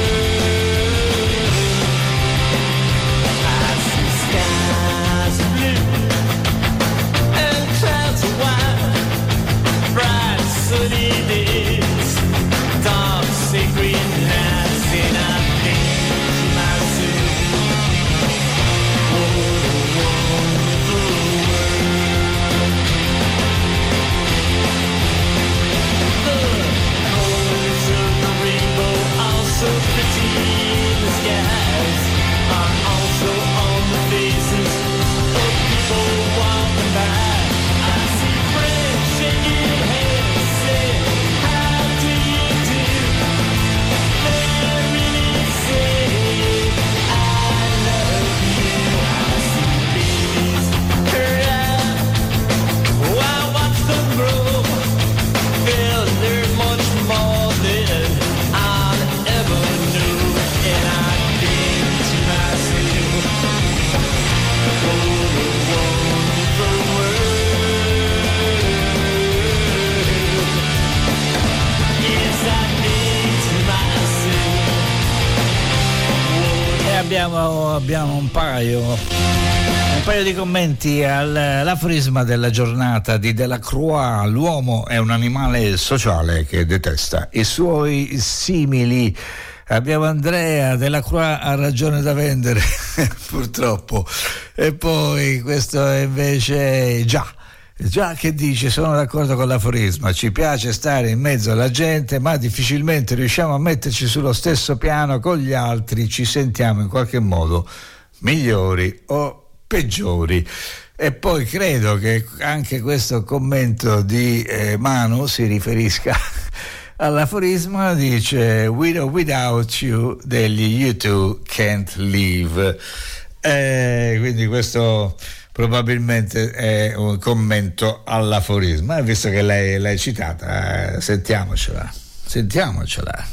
abbiamo un paio un paio di commenti all'aforisma della giornata di Delacroix: l'uomo è un animale sociale che detesta i suoi simili. Abbiamo Andrea, Delacroix ha ragione da vendere purtroppo. E poi questo è invece già Già che dice: sono d'accordo con l'aforisma, ci piace stare in mezzo alla gente, ma difficilmente riusciamo a metterci sullo stesso piano con gli altri, ci sentiamo in qualche modo migliori o peggiori. E poi credo che anche questo commento di eh, Manu si riferisca all'aforisma, dice "With or without you" degli U due Can't Live. Eh, quindi questo probabilmente è un commento all'aforisma, visto che lei l'hai citata, eh, sentiamocela, sentiamocela.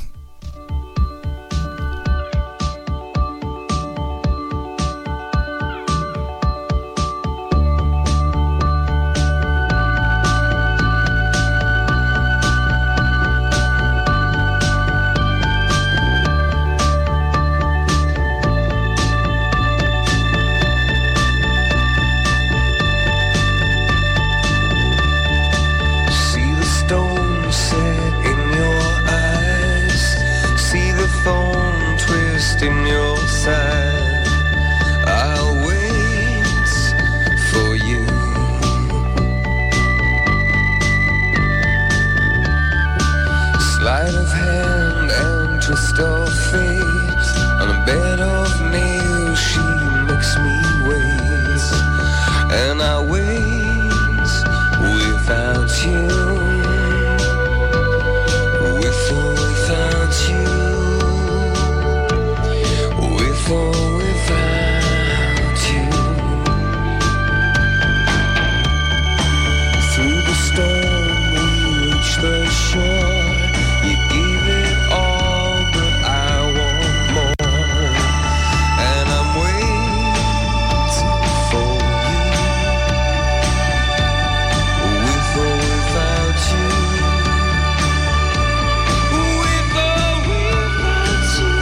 In your side, I'll wait for you. Sleight of hand and twist of fate, on a bed of nails she makes me wait, and I wait without you, with or without you. For without you, through the storm we reach the shore. You gave it all, but I want more, and I'm waiting for you, with or without you, with or without you.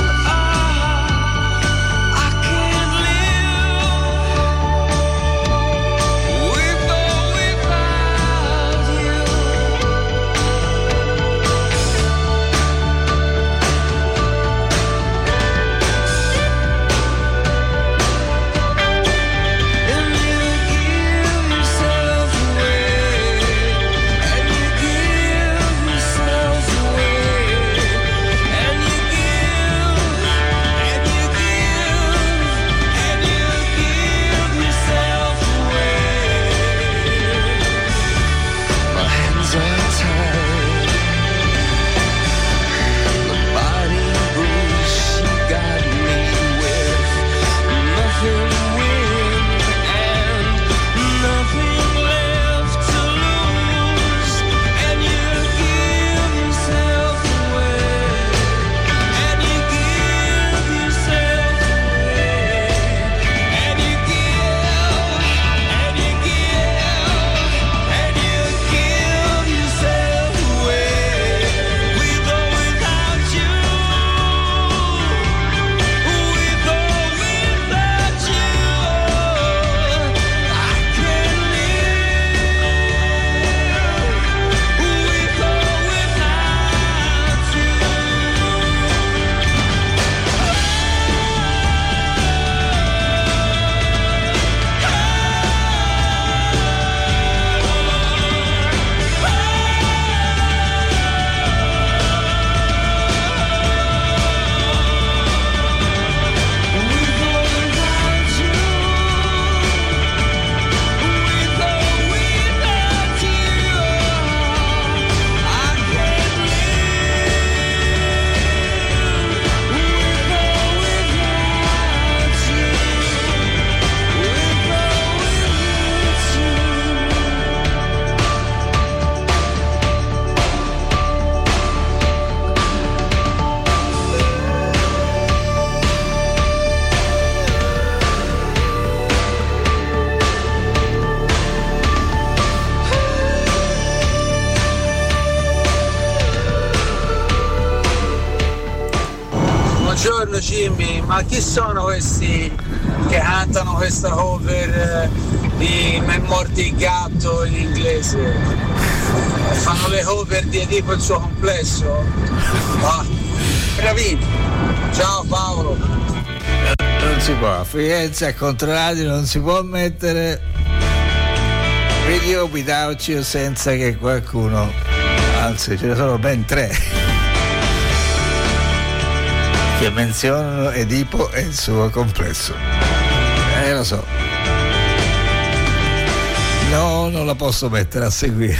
Buongiorno Jimmy, ma chi sono questi che cantano questa cover di Me morti il gatto in inglese, fanno le cover di Edipo il suo complesso. Ah, bravini. Ciao Paolo. Non si può, a Firenze a Controradio non si può mettere Radio Without You senza che qualcuno, anzi ce ne sono ben tre che menzionano Edipo e il suo complesso. Eh lo so, no, non la posso mettere a seguire.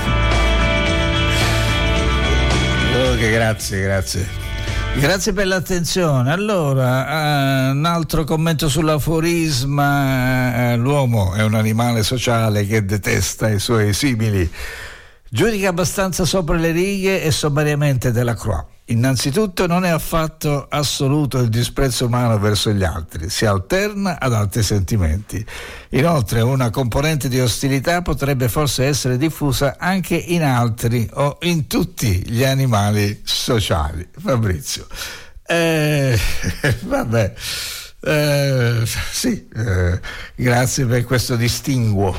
Oh, che grazie, grazie. Grazie per l'attenzione. Allora, uh, un altro commento sull'aforisma: uh, l'uomo è un animale sociale che detesta i suoi simili. Giudica abbastanza sopra le righe e sommariamente Delacroix. Innanzitutto non è affatto assoluto il disprezzo umano verso gli altri, si alterna ad altri sentimenti. Inoltre una componente di ostilità potrebbe forse essere diffusa anche in altri o in tutti gli animali sociali. Fabrizio. Eh, vabbè, eh, sì, eh, grazie per questo distinguo.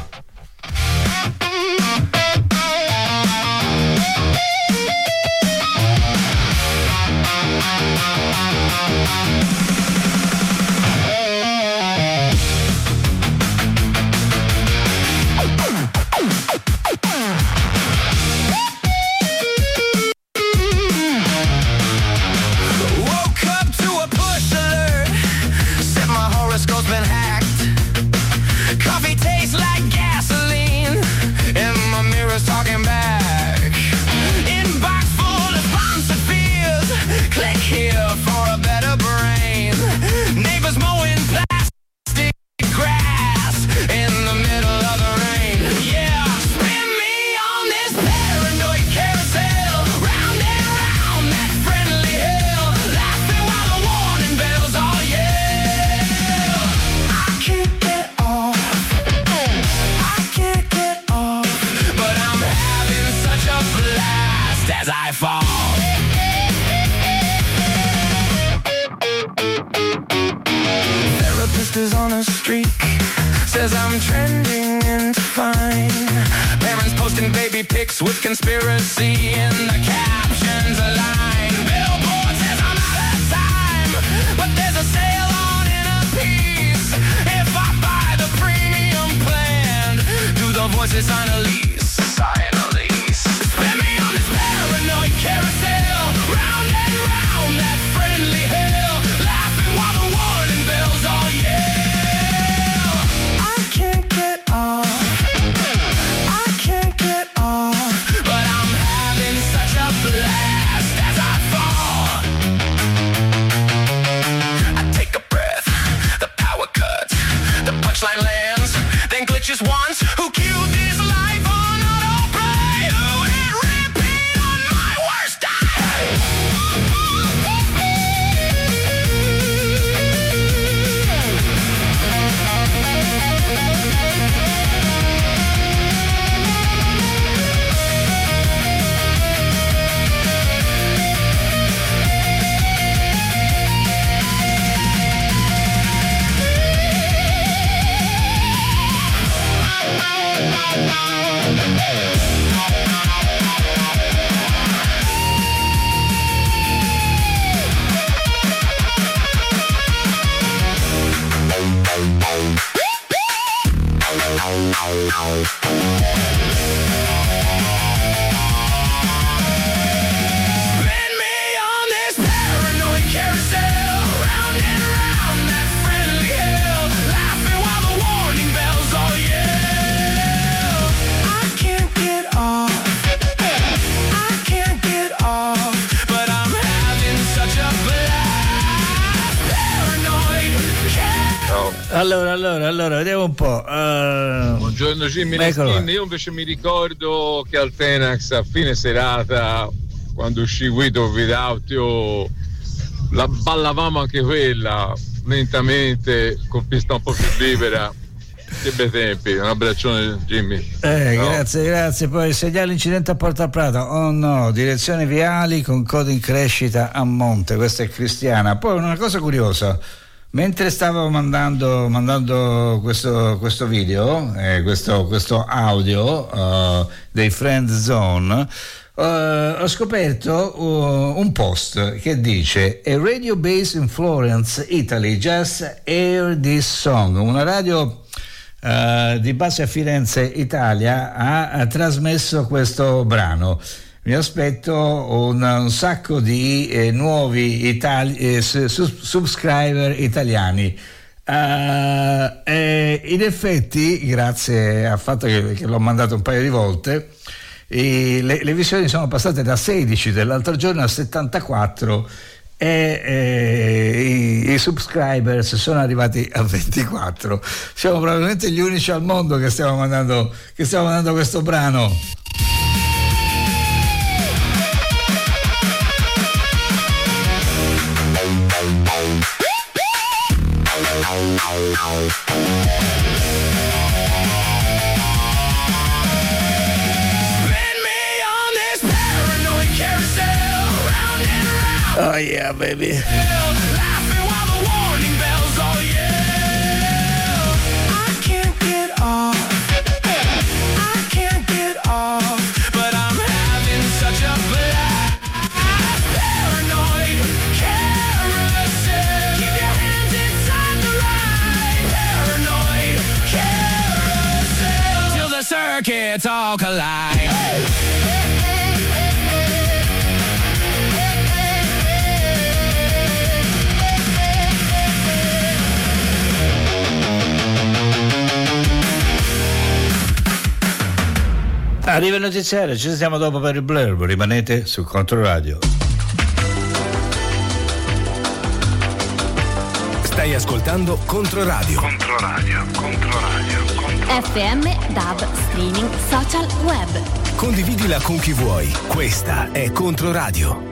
Is on a streak, says I'm trending into fine. Parents posting baby pics with conspiracy in the captions align. Billboard says I'm out of time, but there's a sale on inner peace. If I buy the premium plan, do the voices sign a lease? Sign a lease. Spin me on this paranoid carousel, round and round that friendly hill, laughing while the warning bells all yell. Punchline lands, then glitches once. Who cued this life on autoplay? Who hit repeat on my worst day? Spin me on this paranoid carousel, round and round that friendly hill, laughing while the warning bells all yell. I can't get off, I can't get off, but I'm having such a blast. Paranoid carousel. Allora, allora, allora, vediamo un po'. Uh, Buongiorno Jimmy Neskin, io invece mi ricordo che al Tenax a fine serata, quando uscì With or Without You, la ballavamo anche quella, lentamente, con pista un po' più libera. Che bei tempi, un abbraccione Jimmy. Eh, no. Grazie, grazie. Poi segnale incidente a Porta Prata, oh no, direzione viali con coda in crescita a monte, questa è Cristiana. Poi una cosa curiosa, mentre stavo mandando, mandando questo, questo video, eh, questo, questo audio uh, dei Friend Zone, uh, ho scoperto uh, un post che dice: a radio based in Florence, Italy, just aired this song. Una radio uh, di base a Firenze, Italia, ha, ha trasmesso questo brano. Mi aspetto un, un sacco di eh, nuovi itali- eh, sub- subscriber italiani. Uh, eh, in effetti, grazie al fatto che, che l'ho mandato un paio di volte, e le, le visioni sono passate da sedici dell'altro giorno a settantaquattro e eh, i, i subscribers sono arrivati a ventiquattro. Siamo probabilmente gli unici al mondo che stiamo mandando, che stiamo mandando questo brano. Oh yeah, baby. Laughing while the warning bells, oh yeah. I can't get off, I can't get off, but I'm having such a blast. Paranoid carousel, keep your hands inside the ride. Paranoid carousel, till the circuits all collide. Arriva il notiziario, ci sentiamo dopo per il blurb, rimanete su Controradio. Stai ascoltando Controradio. Controradio, Controradio, Controradio. F M, D A B, streaming, social, web. Condividila con chi vuoi. Questa è Controradio.